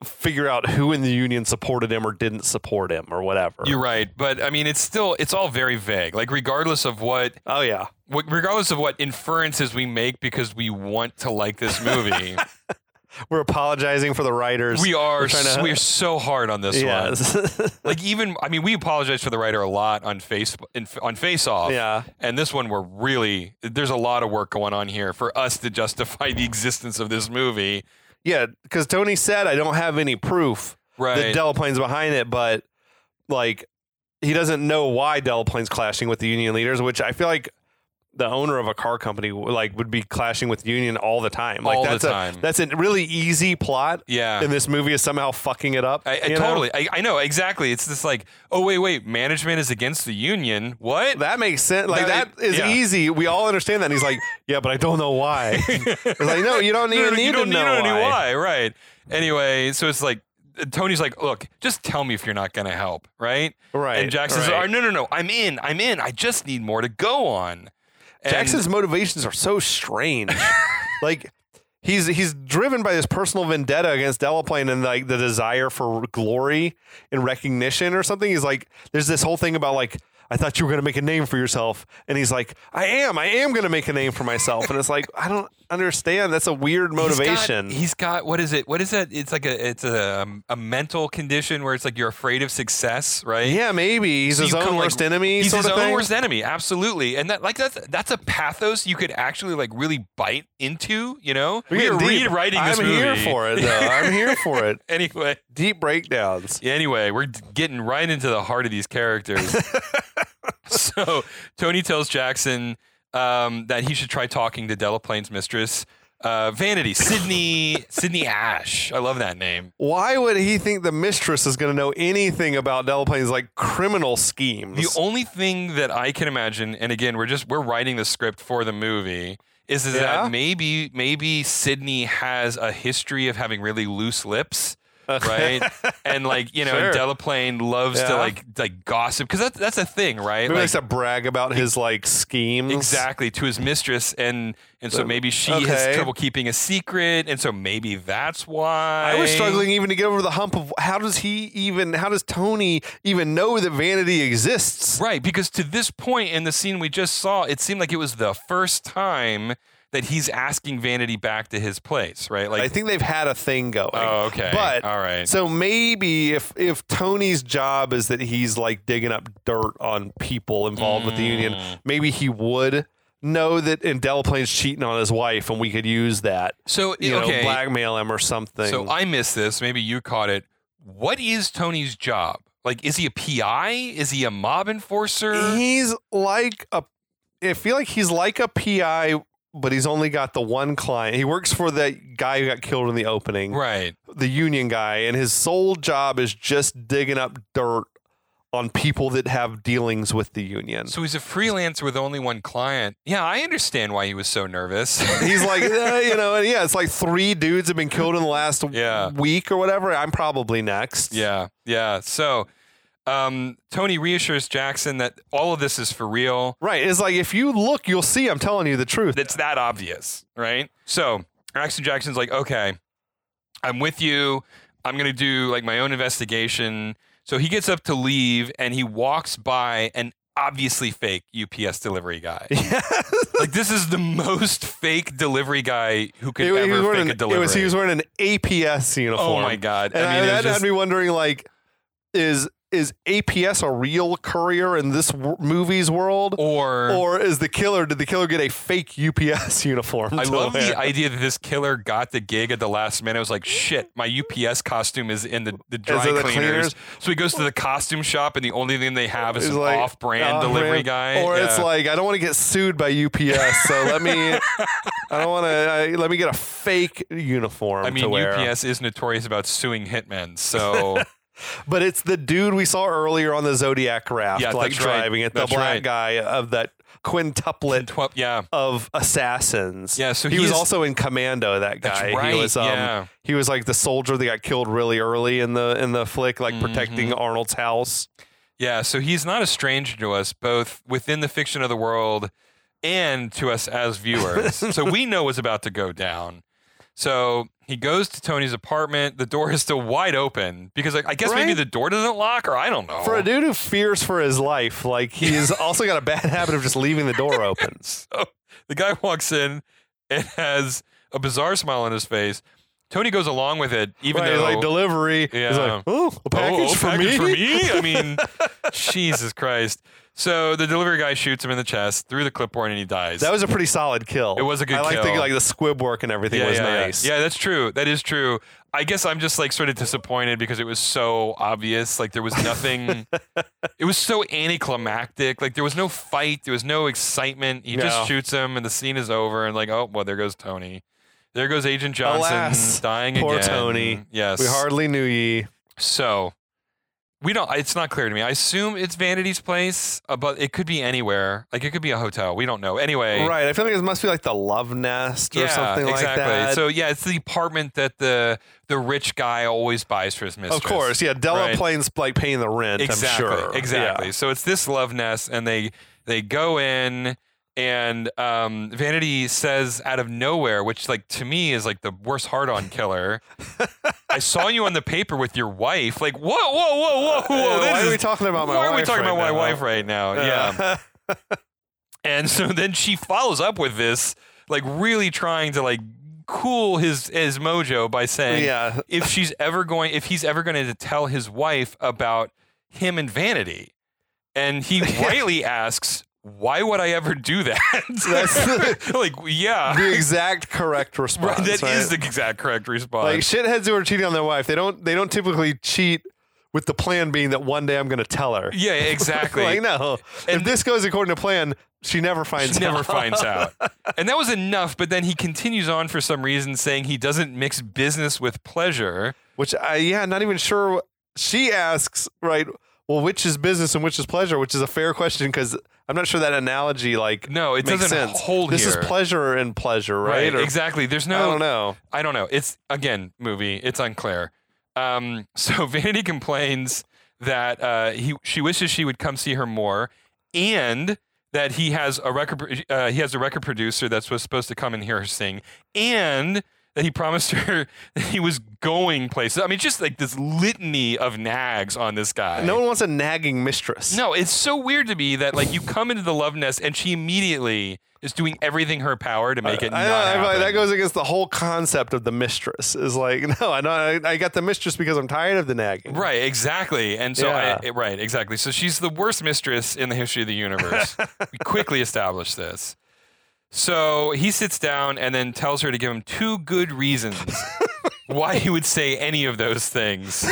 figure out who in the union supported him or didn't support him or whatever. You're right, but I mean, it's still it's all very vague. Like regardless of what, Oh yeah, what regardless of what inferences we make because we want to like this movie, we're apologizing for the writers. we are We're trying to- we are so hard on this one. Yes. Like even I mean, we apologize for the writer a lot on face in, on Face Off. Yeah. And this one, we're really there's a lot of work going on here for us to justify the existence of this movie. Yeah, because Tony said I don't have any proof Right. that Delaplane's behind it, but like he doesn't know why Delaplane's clashing with the union leaders, which I feel like the owner of a car company like would be clashing with union all the time. Like All the that's time. a that's a really easy plot. Yeah. And this movie is somehow fucking it up. I, I you know? totally. I, I know exactly. It's just like, oh wait, wait. Management is against the union. What? That makes sense. Like That- that is yeah. easy. We all understand that. And he's like, yeah, but I don't know why. It's like, no, you don't No, even no, need you don't to know need to know why. why. Right. Anyway, so it's like Tony's like, look, just tell me if you're not going to help, right? Right, And Jackson's right. like, oh, no, no, no. I'm in. I'm in. I just need more to go on. And- Jackson's motivations are so strange. Like he's he's driven by this personal vendetta against Delaplane and like the desire for glory and recognition or something. He's like, there's this whole thing about like, I thought you were going to make a name for yourself. And he's like, I am. I am going to make a name for myself. And it's like, I don't understand. That's a weird motivation. He's got, he's got what is it? What is that? It's like a it's a um, a mental condition where it's like you're afraid of success, right? yeah, maybe. He's So his you own come, like- worst enemy He's sort his of own thing. worst enemy, absolutely. And that like that's that's a pathos you could actually like really bite into, you know? We're We are getting deep. rewriting this I'm movie. here for it, though. I'm here for it. Anyway, Deep breakdowns. anyway, we're d- getting right into the heart of these characters. So Tony tells Jackson um, that he should try talking to Delaplane's mistress, uh, Vanity, Sydney, Sydney Ash. I love that name. Why would he think the mistress is going to know anything about Delaplane's like criminal schemes? The only thing that I can imagine, and again, we're just we're writing the script for the movie, is, is Yeah? that maybe maybe Sydney has a history of having really loose lips. Right, and like you know, Sure. Delaplane loves to Yeah. like like gossip because that's that's a thing, right? Maybe Like, likes to brag about his like schemes. exactly to his mistress, and and so maybe she Okay. has trouble keeping a secret, and so maybe that's why I was struggling even to get over the hump of how does he even, how does Tony even know that Vanity exists? Right, because to this point in the scene we just saw, it seemed like it was the first time that he's asking Vanity back to his place, right? Like, I think they've had a thing going. oh, okay, But all right. so maybe if if Tony's job is that he's like digging up dirt on people involved with the union, Mm. maybe he would know that and Delaplane's cheating on his wife and we could use that. so You okay, know, blackmail him or something. so I missed this. Maybe you caught it. What is Tony's job? Like, is he a P I? Is he a mob enforcer? He's like a I feel like he's like a P I, but he's only got the one client. He works for that guy who got killed in the opening. Right. The union guy, and his sole job is just digging up dirt on people that have dealings with the union. So he's a freelancer with only one client. Yeah, I understand why he was so nervous. He's like, eh, you know, and yeah, it's like three dudes have been killed in the last Yeah. week or whatever. I'm probably next. Yeah, yeah. So um, Tony reassures Jackson that all of this is for real. Right. It's like, if you look, you'll see I'm telling you the truth. It's that obvious, right? So Action Jackson's like, okay, I'm with you. I'm going to do like my own investigation. So he gets up to leave and he walks by an obviously fake U P S delivery guy. Like, this is the most fake delivery guy who could It- he was ever wearing fake a an- delivery. it was, he was wearing an A P S uniform. Oh my God. And I mean, it that was just- had me wondering, like, is is A P S a real courier in this w- movie's world? or Or is the killer, did the killer get a fake U P S uniform? I to love wear? the idea that this killer got the gig at the last minute. I was like, shit, my U P S costume is in the, the dry it the cleaners. cleaners? So he goes to the costume shop, and the only thing they have is It's an like, off-brand off-brand. delivery guy. Or it's Yeah. like, I don't want to get sued by U P S, so let me, I don't want to, let me get a fake uniform I to mean, wear. U P S is notorious about suing hitmen. So But it's the dude we saw earlier on the Zodiac raft, Yeah, like that's right. driving it, the That's black right. guy of that quintuplet Tw- yeah, of assassins. Yeah, so he was he's- also in Commando. That guy. That's right, He was. Um, yeah. He was like the soldier that got killed really early in the in the flick, like protecting Mm-hmm. Arnold's house. yeah. So he's not a stranger to us, both within the fiction of the world and to us as viewers. So we know what's about to go down. So He goes to Tony's apartment. The door is still wide open because like, I guess Right? maybe the door doesn't lock or I don't know. For a dude who fears for his life, like he's also got a bad habit of just leaving the door open. So the guy walks in and has a bizarre smile on his face. Tony goes along with it, even Right, though like delivery. Yeah. He's like, oh, a package, oh, oh, for, package me? for me? I mean, Jesus Christ. So the delivery guy shoots him in the chest through the clipboard and he dies. That was a pretty solid kill. It was a good I like kill. the like the squib work and everything yeah, was yeah, nice. Yeah. yeah, that's true. That is true. I guess I'm just like sort of disappointed because it was so obvious. Like there was nothing. It was so anticlimactic. Like there was no fight. There was no excitement. He No. just shoots him and the scene is over. And like, oh, well, there goes Tony. There goes Agent Johnson Alas, dying poor again. Tony. Yes. We hardly knew ye. So we don't. It's not clear to me. I assume it's Vanity's place, uh, but it could be anywhere. Like it could be a hotel. We don't know. Anyway, Right. I feel like it must be like the Love Nest or yeah, something exactly. like that. So yeah, it's the apartment that the the rich guy always buys for his mistress. of course, yeah. Della Right. Plane's like paying the rent. Exactly. I'm sure. Exactly. Yeah. So it's this love nest, and they they go in. And um, Vanity says out of nowhere, which like to me is like the worst hard-on killer. I saw you on the paper with your wife. Like, whoa, whoa, whoa, whoa, whoa! Yeah, this why is- are we talking about my Why are we wife talking right about my now? wife right now? Yeah. And so then she follows up with this, like really trying to like cool his his mojo by saying, Yeah. if she's ever going, if he's ever going to tell his wife about him and Vanity, and he rightly asks, why would I ever do that? That's like, yeah, the exact correct response. right, that right? is the exact correct response. Like shitheads who are cheating on their wife, they don't they don't typically cheat with the plan being that one day I'm going to tell her. yeah, exactly. Like no, And if this goes according to plan, she never finds She out. never finds out. And that was enough, but then he continues on for some reason saying he doesn't mix business with pleasure. Which I yeah, not even sure. She asks right. Well, which is business and which is pleasure? Which is a fair question because I'm not sure that analogy like No, it makes doesn't sense. hold This here. is pleasure and pleasure, right? Or- exactly. There's no I don't know. I don't know. It's again, movie. It's unclear. Um, so Vanity complains that uh, he she wishes she would come see her more, and that he has a record pro- uh, he has a record producer that's was supposed to come and hear her sing, and that he promised her that he was going places. I mean, just like this litany of nags on this guy. No one wants a nagging mistress. No, it's so weird to me that like you come into the love nest and she immediately is doing everything in her power to make it I, not know, I feel like happen. that goes against the whole concept of the mistress. Is like, no, I know, I, I got the mistress because I'm tired of the nagging. Right, exactly. And so, Yeah. I, right, exactly. So she's the worst mistress in the history of the universe. We quickly established this. So he sits down and then tells her to give him two good reasons why he would say any of those things.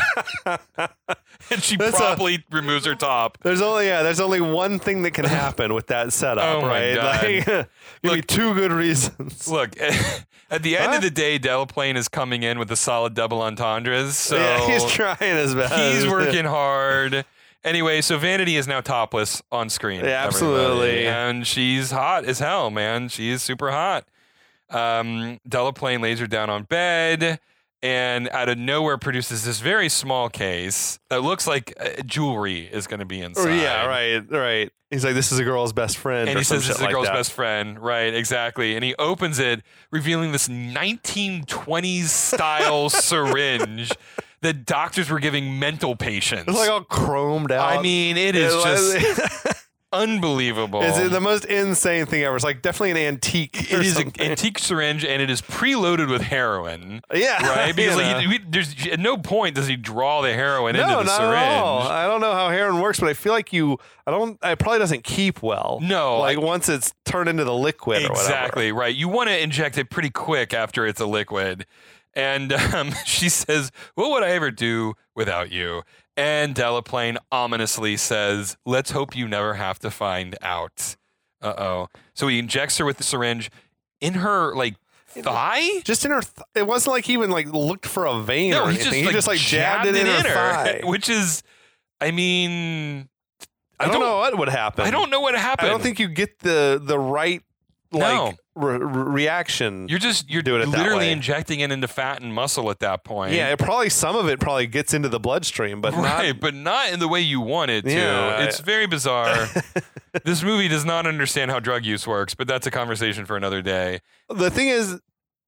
And she That's a- promptly removes her top. There's only yeah, there's only one thing that can happen with that setup, Oh my right? God. Like, give me Look- two good reasons. Look, at the end Huh? of the day, Delaplane is coming in with a solid double entendres. So yeah, he's trying his best. he's working hard. Anyway, so Vanity is now topless on screen. Yeah, everybody. absolutely. And she's hot as hell, man. She's super hot. Um, Delaplane lays her down on bed and out of nowhere produces this very small case that looks like uh, jewelry is going to be Or, inside. yeah, right, right. He's like, this is a girl's best friend. And or he some says this shit is a like girl's that. best friend. Right, exactly. And he opens it, revealing this nineteen twenties style syringe that doctors were giving mental patients. It's like all chromed out. I mean, it is just unbelievable. It's the most insane thing ever. It's like definitely an antique. It or is an something. antique syringe, and it is preloaded with heroin. Yeah, Right? Because you like, know. he, we, there's at no point does he draw the heroin no, into the not syringe. at all. I don't know how heroin works, but I feel like you. I don't. It probably doesn't keep well. No, like I- once it's turned into the liquid. Or whatever. Exactly right. You want to inject it pretty quick after it's a liquid. And um, she says, "What would I ever do without you?" And Delaplane ominously says, "Let's hope you never have to find out." Uh oh. So he injects her with the syringe in her like thigh. Just in her. Th- it wasn't like he even like looked for a vein No, or he anything. just, he just like jabbed, it in her, thigh. which is, I mean, I don't, know what would happen. I don't know what happened. I don't think you get the the right like No. re- re- reaction. You're just you're do it that literally way. injecting it into fat and muscle at that point. yeah, it probably some of it probably gets into the bloodstream, but right, not. but not in the way you want it to. Yeah. It's very bizarre. This movie does not understand how drug use works, but that's a conversation for another day. The thing is,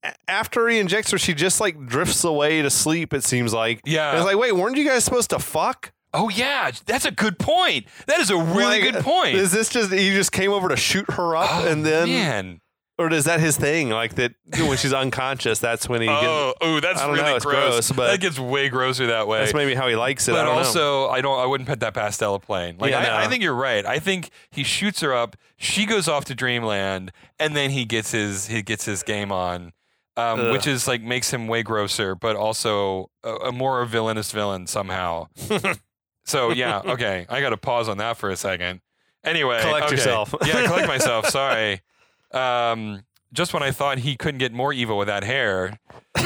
after he injects her, she just like drifts away to sleep. It seems like. Yeah. And it's like, wait, weren't you guys supposed to fuck? Oh yeah, that's a good point. That is a really Like, good point. Is this just he just came over to shoot her up oh, and then, man. or is that his thing? Like that when she's unconscious, that's when he. Oh, gets, oh, that's I don't really know, it's gross. gross, but- that gets way grosser that way. That's maybe how he likes it. But I don't know. also, I don't. I wouldn't put that past Delaplane. Like, Yeah, I, no. I think you're right. I think he shoots her up. She goes off to Dreamland, and then he gets his he gets his game on, um, Ugh. which is like makes him way grosser, but also a, a more villainous villain somehow. So yeah, okay. I got to pause on that for a second. Anyway, Collect okay. yourself. Yeah, collect myself. Sorry. Um, just when I thought he couldn't get more evil with that hair.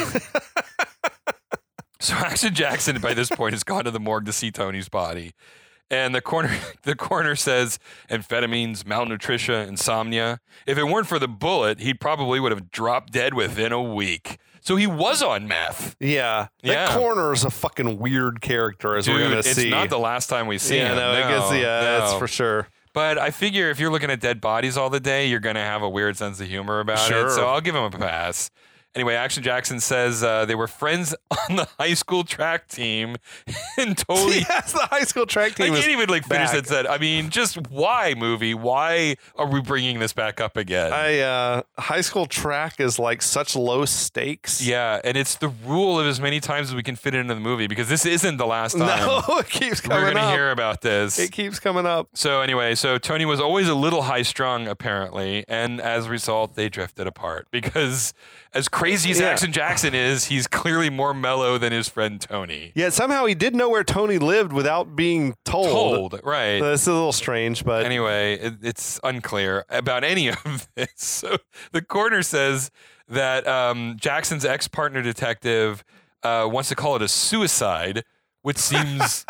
So Action Jackson, by this point, has gone to the morgue to see Tony's body. And the coroner, the coroner says amphetamines, malnutrition, insomnia. If it weren't for the bullet, he probably would have dropped dead within a week. So he was on meth. Yeah, that Yeah. coroner is a fucking weird character, as we're Dude, gonna it's see. not the last time we see yeah, him. no, I guess yeah, that's no. for sure. But I figure if you're looking at dead bodies all the day, you're going to have a weird sense of humor about Sure. it. So I'll give him a pass. Anyway, Action Jackson says uh, they were friends on the high school track team and totally. Yes, the high school track I team. can't is even like finish back. that set. I mean, just why movie? Why are we bringing this back up again? I uh, high school track is like such low stakes. yeah, and it's the rule of as many times as we can fit it into the movie because this isn't the last time No, it keeps we're coming going to up. hear about this. It keeps coming up. So anyway, so Tony was always a little high strung apparently, and as a result, they drifted apart because as crazy as Yeah. Action Jackson is, he's clearly more mellow than his friend Tony. Yet somehow he did know where Tony lived without being told. Told, right. This is a little strange, but Anyway, it, it's unclear about any of this. So the coroner says that um, Jackson's ex-partner detective uh, wants to call it a suicide, which seems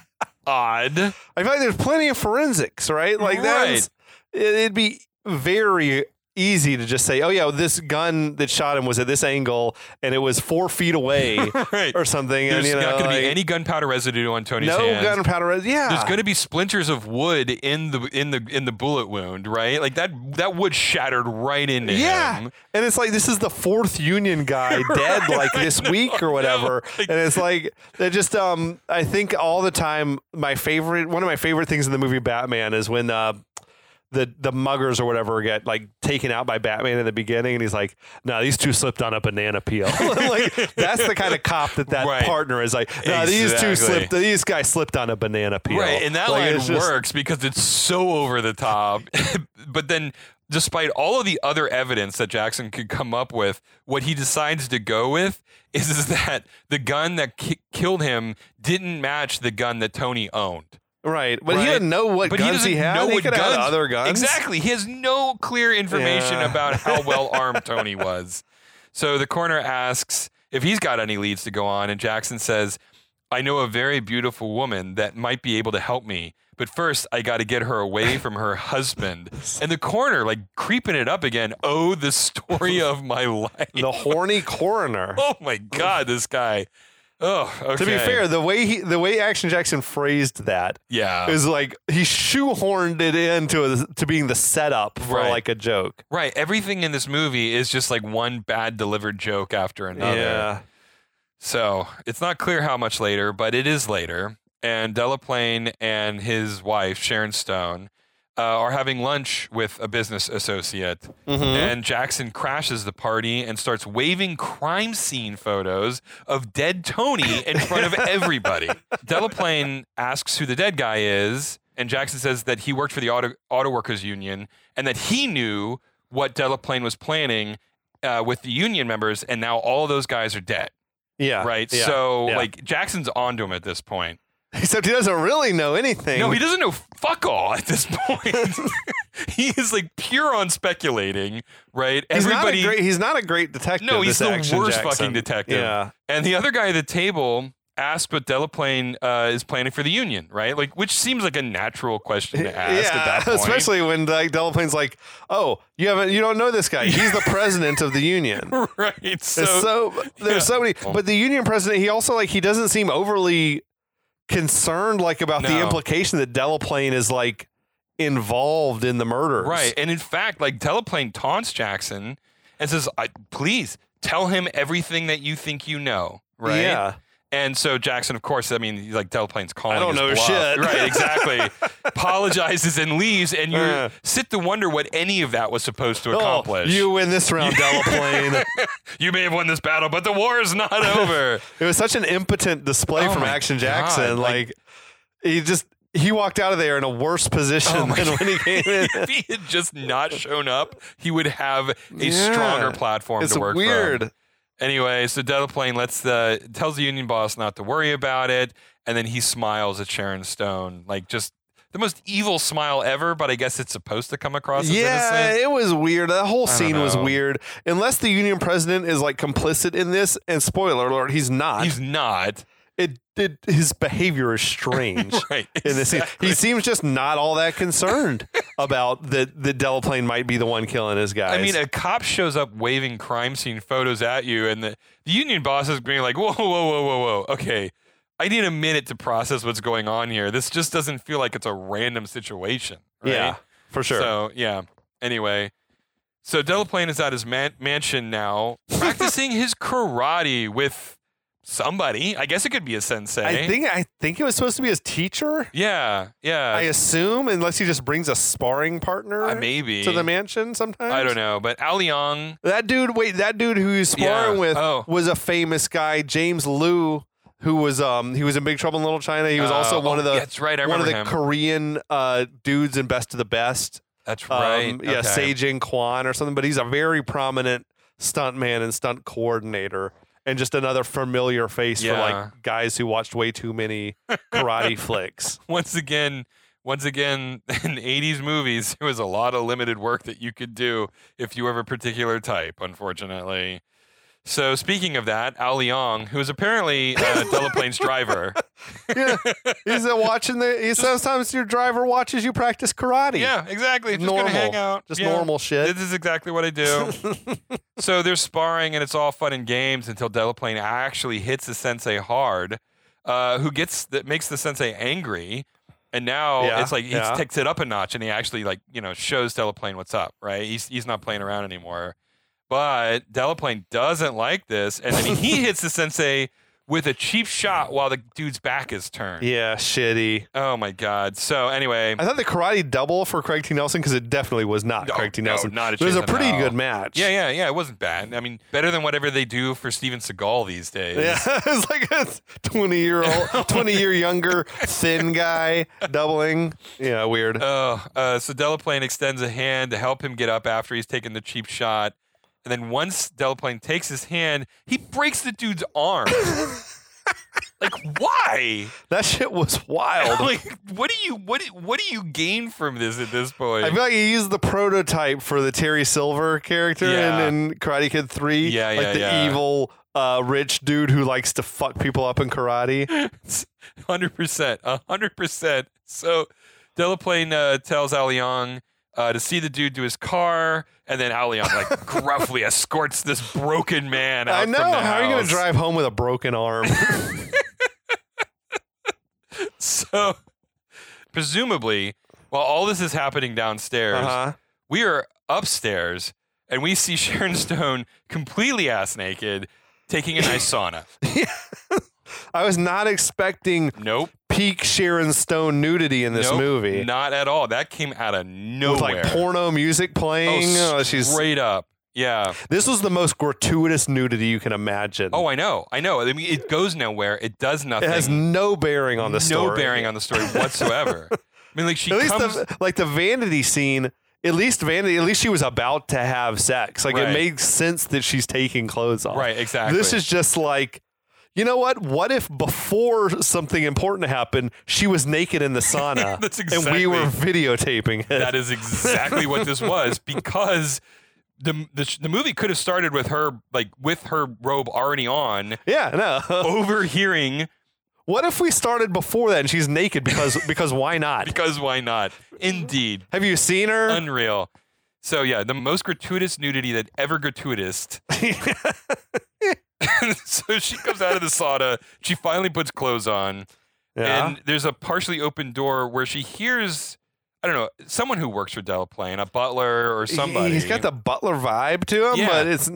odd. I feel like there's plenty of forensics, right? Like that's it, it'd be very easy to just say, oh yeah, this gun that shot him was at this angle and it was four feet away Right. or something. There's and you know, not going to like, be any gunpowder residue on Tony's no hands. gunpowder. res- Yeah, There's going to be splinters of wood in the in the in the bullet wound, right? Like that that wood shattered right into yeah, him. and it's like this is the fourth Union guy dead like this week or whatever, Like- and it's like they just um. I think all the time my favorite one of my favorite things in the movie Batman is when uh. The the muggers or whatever get like taken out by Batman in the beginning, and he's like, "No, these two slipped on a banana peel." Like that's the kind of cop that that Right. partner is like. No, these two Exactly. slipped. These guys slipped on a banana peel. Right, and that Like, line it's just- works because it's so over the top. But then, despite all of the other evidence that Jackson could come up with, what he decides to go with is, is that the gun that ki- killed him didn't match the gun that Tony owned. Right, but Right? he didn't know what But guns he he, doesn't had. know he what could have guns. had other guns. Exactly. He has no clear information Yeah. about how well armed Tony was. So the coroner asks if he's got any leads to go on, and Jackson says, I know a very beautiful woman that might be able to help me, but first I got to get her away from her husband. And the coroner, like creeping it up again, oh, the story of my life. The horny coroner. Oh my God, this guy. Oh, okay. To be fair, the way he, the way Action Jackson phrased that yeah. is like he shoehorned it into a, to being the setup for Right. like a joke. Right. Everything in this movie is just like one bad delivered joke after another. Yeah. So it's not clear how much later, but it is later. And Delaplane and his wife, Sharon Stone, uh, are having lunch with a business associate. Mm-hmm. And Jackson crashes the party and starts waving crime scene photos of dead Tony in front of everybody. Delaplane asks who the dead guy is, and Jackson says that he worked for the Auto, Auto Workers Union and that he knew what Delaplane was planning uh, with the union members, and now all those guys are dead. Yeah. Right? Yeah. So, Yeah. like, Jackson's onto him at this point. Except he doesn't really know anything. No, he doesn't know fuck all at this point. He is like pure on speculating, right? He's Everybody. not a great. He's not a great detective. no, he's this the Action worst Jackson. fucking detective. Yeah. And the other guy at the table asked what Delaplane uh, is planning for the union, right? Like, which seems like a natural question to ask yeah, at that point. especially when like Delaplane's like, "Oh, you haven't, you don't know this guy. He's the president of the union." right. So, So, so there's yeah. so many, but the union president, he also like he doesn't seem overly concerned like about the No. implication that Delaplane is like involved in the murders. right. And in fact, like, Delaplane taunts Jackson and says, I, please tell him everything that you think you know, right? Yeah. And so Jackson, of course, I mean, like Delaplane's calling I don't his know bluff. shit. Right, exactly. Apologizes and leaves, and you Uh. sit to wonder what any of that was supposed to Oh, accomplish. you win this round, Delaplane. You may have won this battle, but the war is not over. It was such an impotent display Oh from my Action God, Jackson. like- Like, he just he walked out of there in a worse position Oh my than when he came in. if he had just not shown up, he would have a Yeah. stronger platform It's to work weird. from. Anyway, so Delaplane lets the tells the Union boss not to worry about it, and then he smiles at Sharon Stone, like just the most evil smile ever. But I guess it's supposed to come across as Yeah, innocent. it was weird. That whole I don't scene was know. weird. Unless the Union president is like complicit in this, and spoiler alert, he's not. He's not. it, it his behavior is strange. Right. In this scene. exactly. He seems just not all that concerned about that the Delaplane might be the one killing his guys. I mean, a cop shows up waving crime scene photos at you, and the, the Union boss is being like, whoa, whoa, whoa, whoa, whoa. Okay, I need a minute to process what's going on here. This just doesn't feel like it's a random situation. Right? yeah, for sure. So, yeah. Anyway, so Delaplane is at his man- mansion now, practicing his karate with somebody. I guess it could be a sensei. I think I think it was supposed to be his teacher. Yeah, yeah. I assume, unless he just brings a sparring partner Uh, maybe. to the mansion sometimes. I don't know. But Aliang, That dude, wait, that dude who he's sparring Yeah. with Oh. was a famous guy, James Liu, who was um he was in Big Trouble in Little China. He was Uh, also one oh, of the that's right, I one of the remember him. Korean uh dudes in Best of the Best. that's Um, right. Yeah, okay. Seijin Kwan or something. But he's a very prominent stuntman and stunt coordinator. And just another familiar face for Yeah. like guys who watched way too many karate flicks. Once again, once again, in eighties movies, there was a lot of limited work that you could do if you were of a particular type, unfortunately. So speaking of that, Al Leong, who is apparently uh, Delaplane's driver. Yeah, he's uh, watching the. He sometimes your driver watches you practice karate. Yeah, exactly. Just normal, gonna hang out. just Yeah. normal shit. This is exactly what I do. So they're sparring, and it's all fun and games until Delaplane actually hits the sensei hard, uh, who gets that makes the sensei angry, and now Yeah, it's like he yeah. takes it up a notch, and he actually like you know shows Delaplane what's up. Right? He's he's not playing around anymore. But Delaplane doesn't like this, and then he hits the sensei with a cheap shot while the dude's back is turned. Yeah, shitty. Oh my god. So anyway, I thought the karate double for Craig T. Nelson because it definitely was not No, Craig T. no, Nelson. not a it was chance a in pretty hell. good match. yeah, yeah, yeah, it wasn't bad. I mean, better than whatever they do for Steven Seagal these days. Yeah, it's like a twenty year old, twenty year younger, thin guy doubling. Yeah, weird. Oh, uh, so Delaplane extends a hand to help him get up after he's taken the cheap shot. And then once Delaplane takes his hand, he breaks the dude's arm. Like, why? That shit was wild. Like, what do you what do- what do you gain from this at this point? I feel like he used the prototype for the Terry Silver character Yeah. in, in Karate Kid three. Yeah, like yeah, the yeah. evil uh, rich dude who likes to fuck people up in karate. Hundred percent, a hundred percent. So Delaplane uh, tells Aliang uh, to see the dude to his car, and then Aliang like gruffly escorts this broken man out I know. from the How are you going house. to drive home with a broken arm? So presumably, while all this is happening downstairs, uh-huh. we are upstairs, and we see Sharon Stone completely ass naked, taking a nice sauna. I was not expecting Nope. peak Sharon Stone nudity in this nope, movie. Not at all. That came out of nowhere. With like porno music playing. Oh, Oh, she's straight up. Yeah. This was the most gratuitous nudity you can imagine. Oh, I know. I know. I mean, it goes nowhere. It does nothing. it has no bearing on the no story. bearing on the story whatsoever. I mean, like she At least comes. the, like the vanity scene. At least vanity. At least she was about to have sex. Like Right. it makes sense that she's taking clothes off. Right, exactly. This is just like, you know what? What if before something important happened, she was naked in the sauna That's and we were videotaping it? That is exactly what this was, because the, the the movie could have started with her like with her robe already on, yeah, no. overhearing. What if we started before that and she's naked because because why not? Because why not? Indeed, Have you seen her? unreal. So yeah, the most gratuitous nudity that ever gratuitous. So she comes out of the sauna. She finally puts clothes on. yeah. And there's a partially open door where she hears, I don't know, someone who works for Delaplane, a butler or somebody. He's got the butler vibe to him, Yeah. but it's not,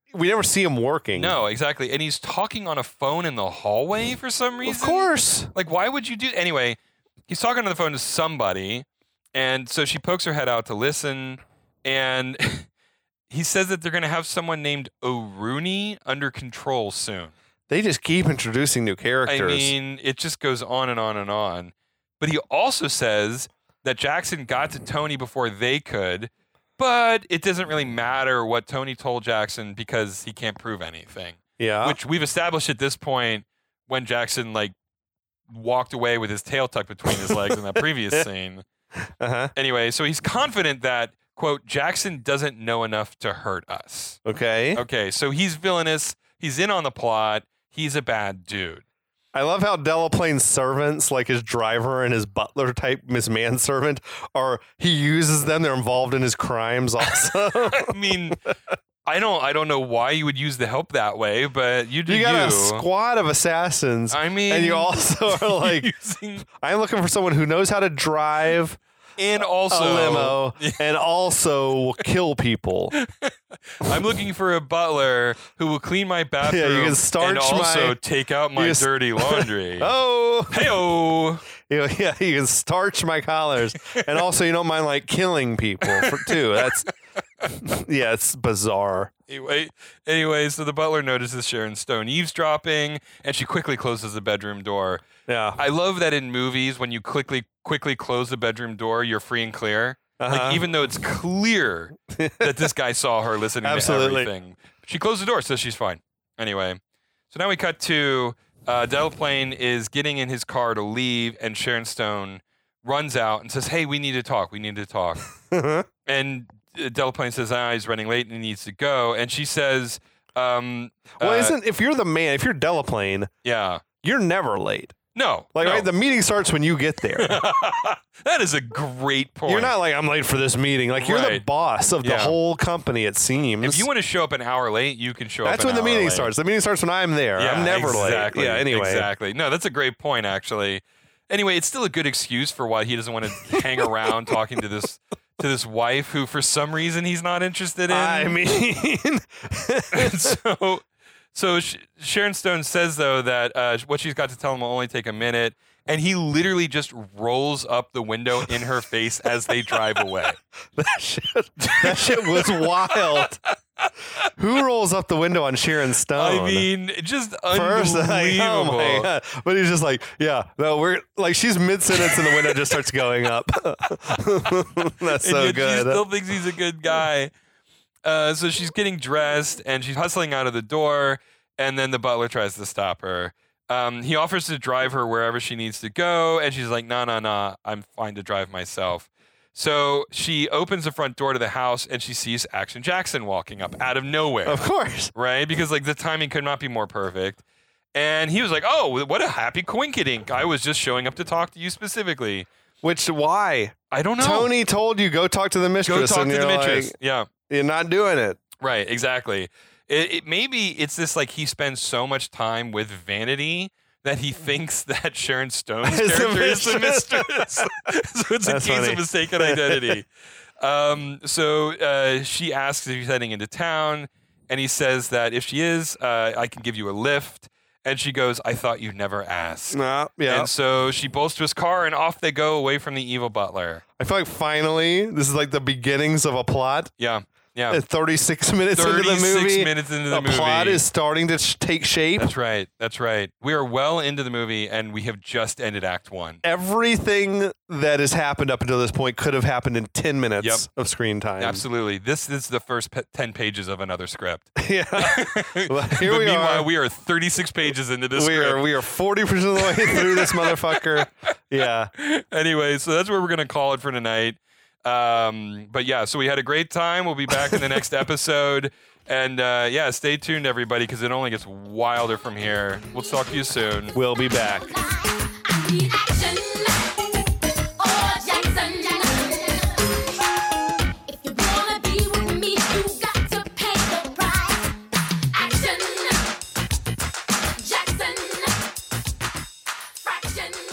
we never see him working. No, exactly. And he's talking on a phone in the hallway for some reason. Of course. Like, why would you do... Anyway, he's talking on the phone to somebody, and so she pokes her head out to listen, and he says that they're going to have someone named O'Rooney under control soon. They just keep introducing new characters. I mean, it just goes on and on and on. But he also says that Jackson got to Tony before they could, but it doesn't really matter what Tony told Jackson because he can't prove anything. Yeah. Which we've established at this point when Jackson, like, walked away with his tail tucked between his legs in that previous scene. Uh-huh. Anyway, so he's confident that, quote, Jackson doesn't know enough to hurt us. Okay. Okay, so he's villainous. He's in on the plot. He's a bad dude. I love how Delaplane's servants, like his driver and his butler type, his manservant, are he uses them. They're involved in his crimes also. I mean, I don't I don't know why you would use the help that way, but you do You got you. a squad of assassins. I mean, and you also are like, using, I'm looking for someone who knows how to drive and also a limo and also will kill people. I'm looking for a butler who will clean my bathroom Yeah, you can and starch also my- take out my you can- dirty laundry. Oh, Hey-o! you know, yeah, you can starch my collars, and also you don't mind like killing people for, too. That's yeah, it's bizarre. Anyway, anyway, so the butler notices Sharon Stone eavesdropping, and she quickly closes the bedroom door. Yeah, I love that in movies when you quickly quickly close the bedroom door, you're free and clear. Uh-huh. Like even though it's clear that this guy saw her listening Absolutely. to everything, she closed the door, so she's fine. Anyway, so now we cut to uh, Delaplane is getting in his car to leave, and Sharon Stone runs out and says, "Hey, we need to talk. We need to talk." And uh, Delaplane says, "Ah, he's running late and he needs to go." And she says, um, well, uh, isn't if you're the man, if you're Delaplane, "Yeah, you're never late. no, Like no. right, the meeting starts when you get there. That is a great point. You're not like I'm late for this meeting. Like you're the Right. boss of the Yeah. whole company. It seems. If you want to show up an hour late, you can show That's up. when an the hour meeting late. starts. The meeting starts when I'm there. Yeah, I'm never exactly, late. Yeah. Anyway. exactly. No, that's a great point, actually. Anyway, it's still a good excuse for why he doesn't want to hang around talking to this to this wife who, for some reason, he's not interested in. I mean, And so, so Sh- Sharon Stone says though that uh, what she's got to tell him will only take a minute, and he literally just rolls up the window in her face as they drive away. that shit, that shit was wild. Who rolls up the window on Sharon Stone? I mean, just First, unbelievable. like, oh my God. But he's just like, yeah, no, we're like, she's mid sentence and the window just starts going up. That's so and yet good. She still thinks he's a good guy. Uh, so she's getting dressed and she's hustling out of the door, and then the butler tries to stop her. Um, he offers to drive her wherever she needs to go, and she's like, "No, no, no, I'm fine to drive myself." So she opens the front door to the house, and she sees Action Jackson walking up out of nowhere. Of course. Right? Because like the timing could not be more perfect. And he was like, "Oh, what a happy coinkydink. I was just showing up to talk to you specifically." Which, why? I don't know. Tony told you go talk to the Go mistress. talk and to the you're mistress. like, Yeah. you're not doing it. Right, exactly. It, it maybe it's this like he spends so much time with Vanity that he thinks that Sharon Stone's Is the character is the mistress. mistress. So it's That's a case funny. of mistaken identity. um, so uh, she asks if he's heading into town, and he says that if she is, uh, I can give you a lift. And she goes, "I thought you'd never ask." Nah, yeah. And so she bolts to his car, and off they go away from the evil butler. I feel like finally this is like the beginnings of a plot. Yeah, yeah. At thirty-six minutes into the thirty-six movie, minutes into the a movie. plot is starting to sh- take shape. That's right. That's right. We are well into the movie, and we have just ended Act One. Everything that has happened up until this point could have happened in ten minutes Yep. of screen time. Absolutely. This is the first pe- ten pages of another script. Yeah. Well, here but we meanwhile, are. we are thirty-six pages into this we script. are we are forty percent of the way through this motherfucker. Yeah. Anyway, so that's where we're going to call it for tonight. Um, but yeah, so we had a great time. We'll be back in the next episode. And uh, yeah, stay tuned, everybody, because it only gets wilder from here. We'll talk to you soon. We'll be back. I need action. Oh, Jackson. If you wanna be with me, you got to pay the price. Action. Jackson. Fraction.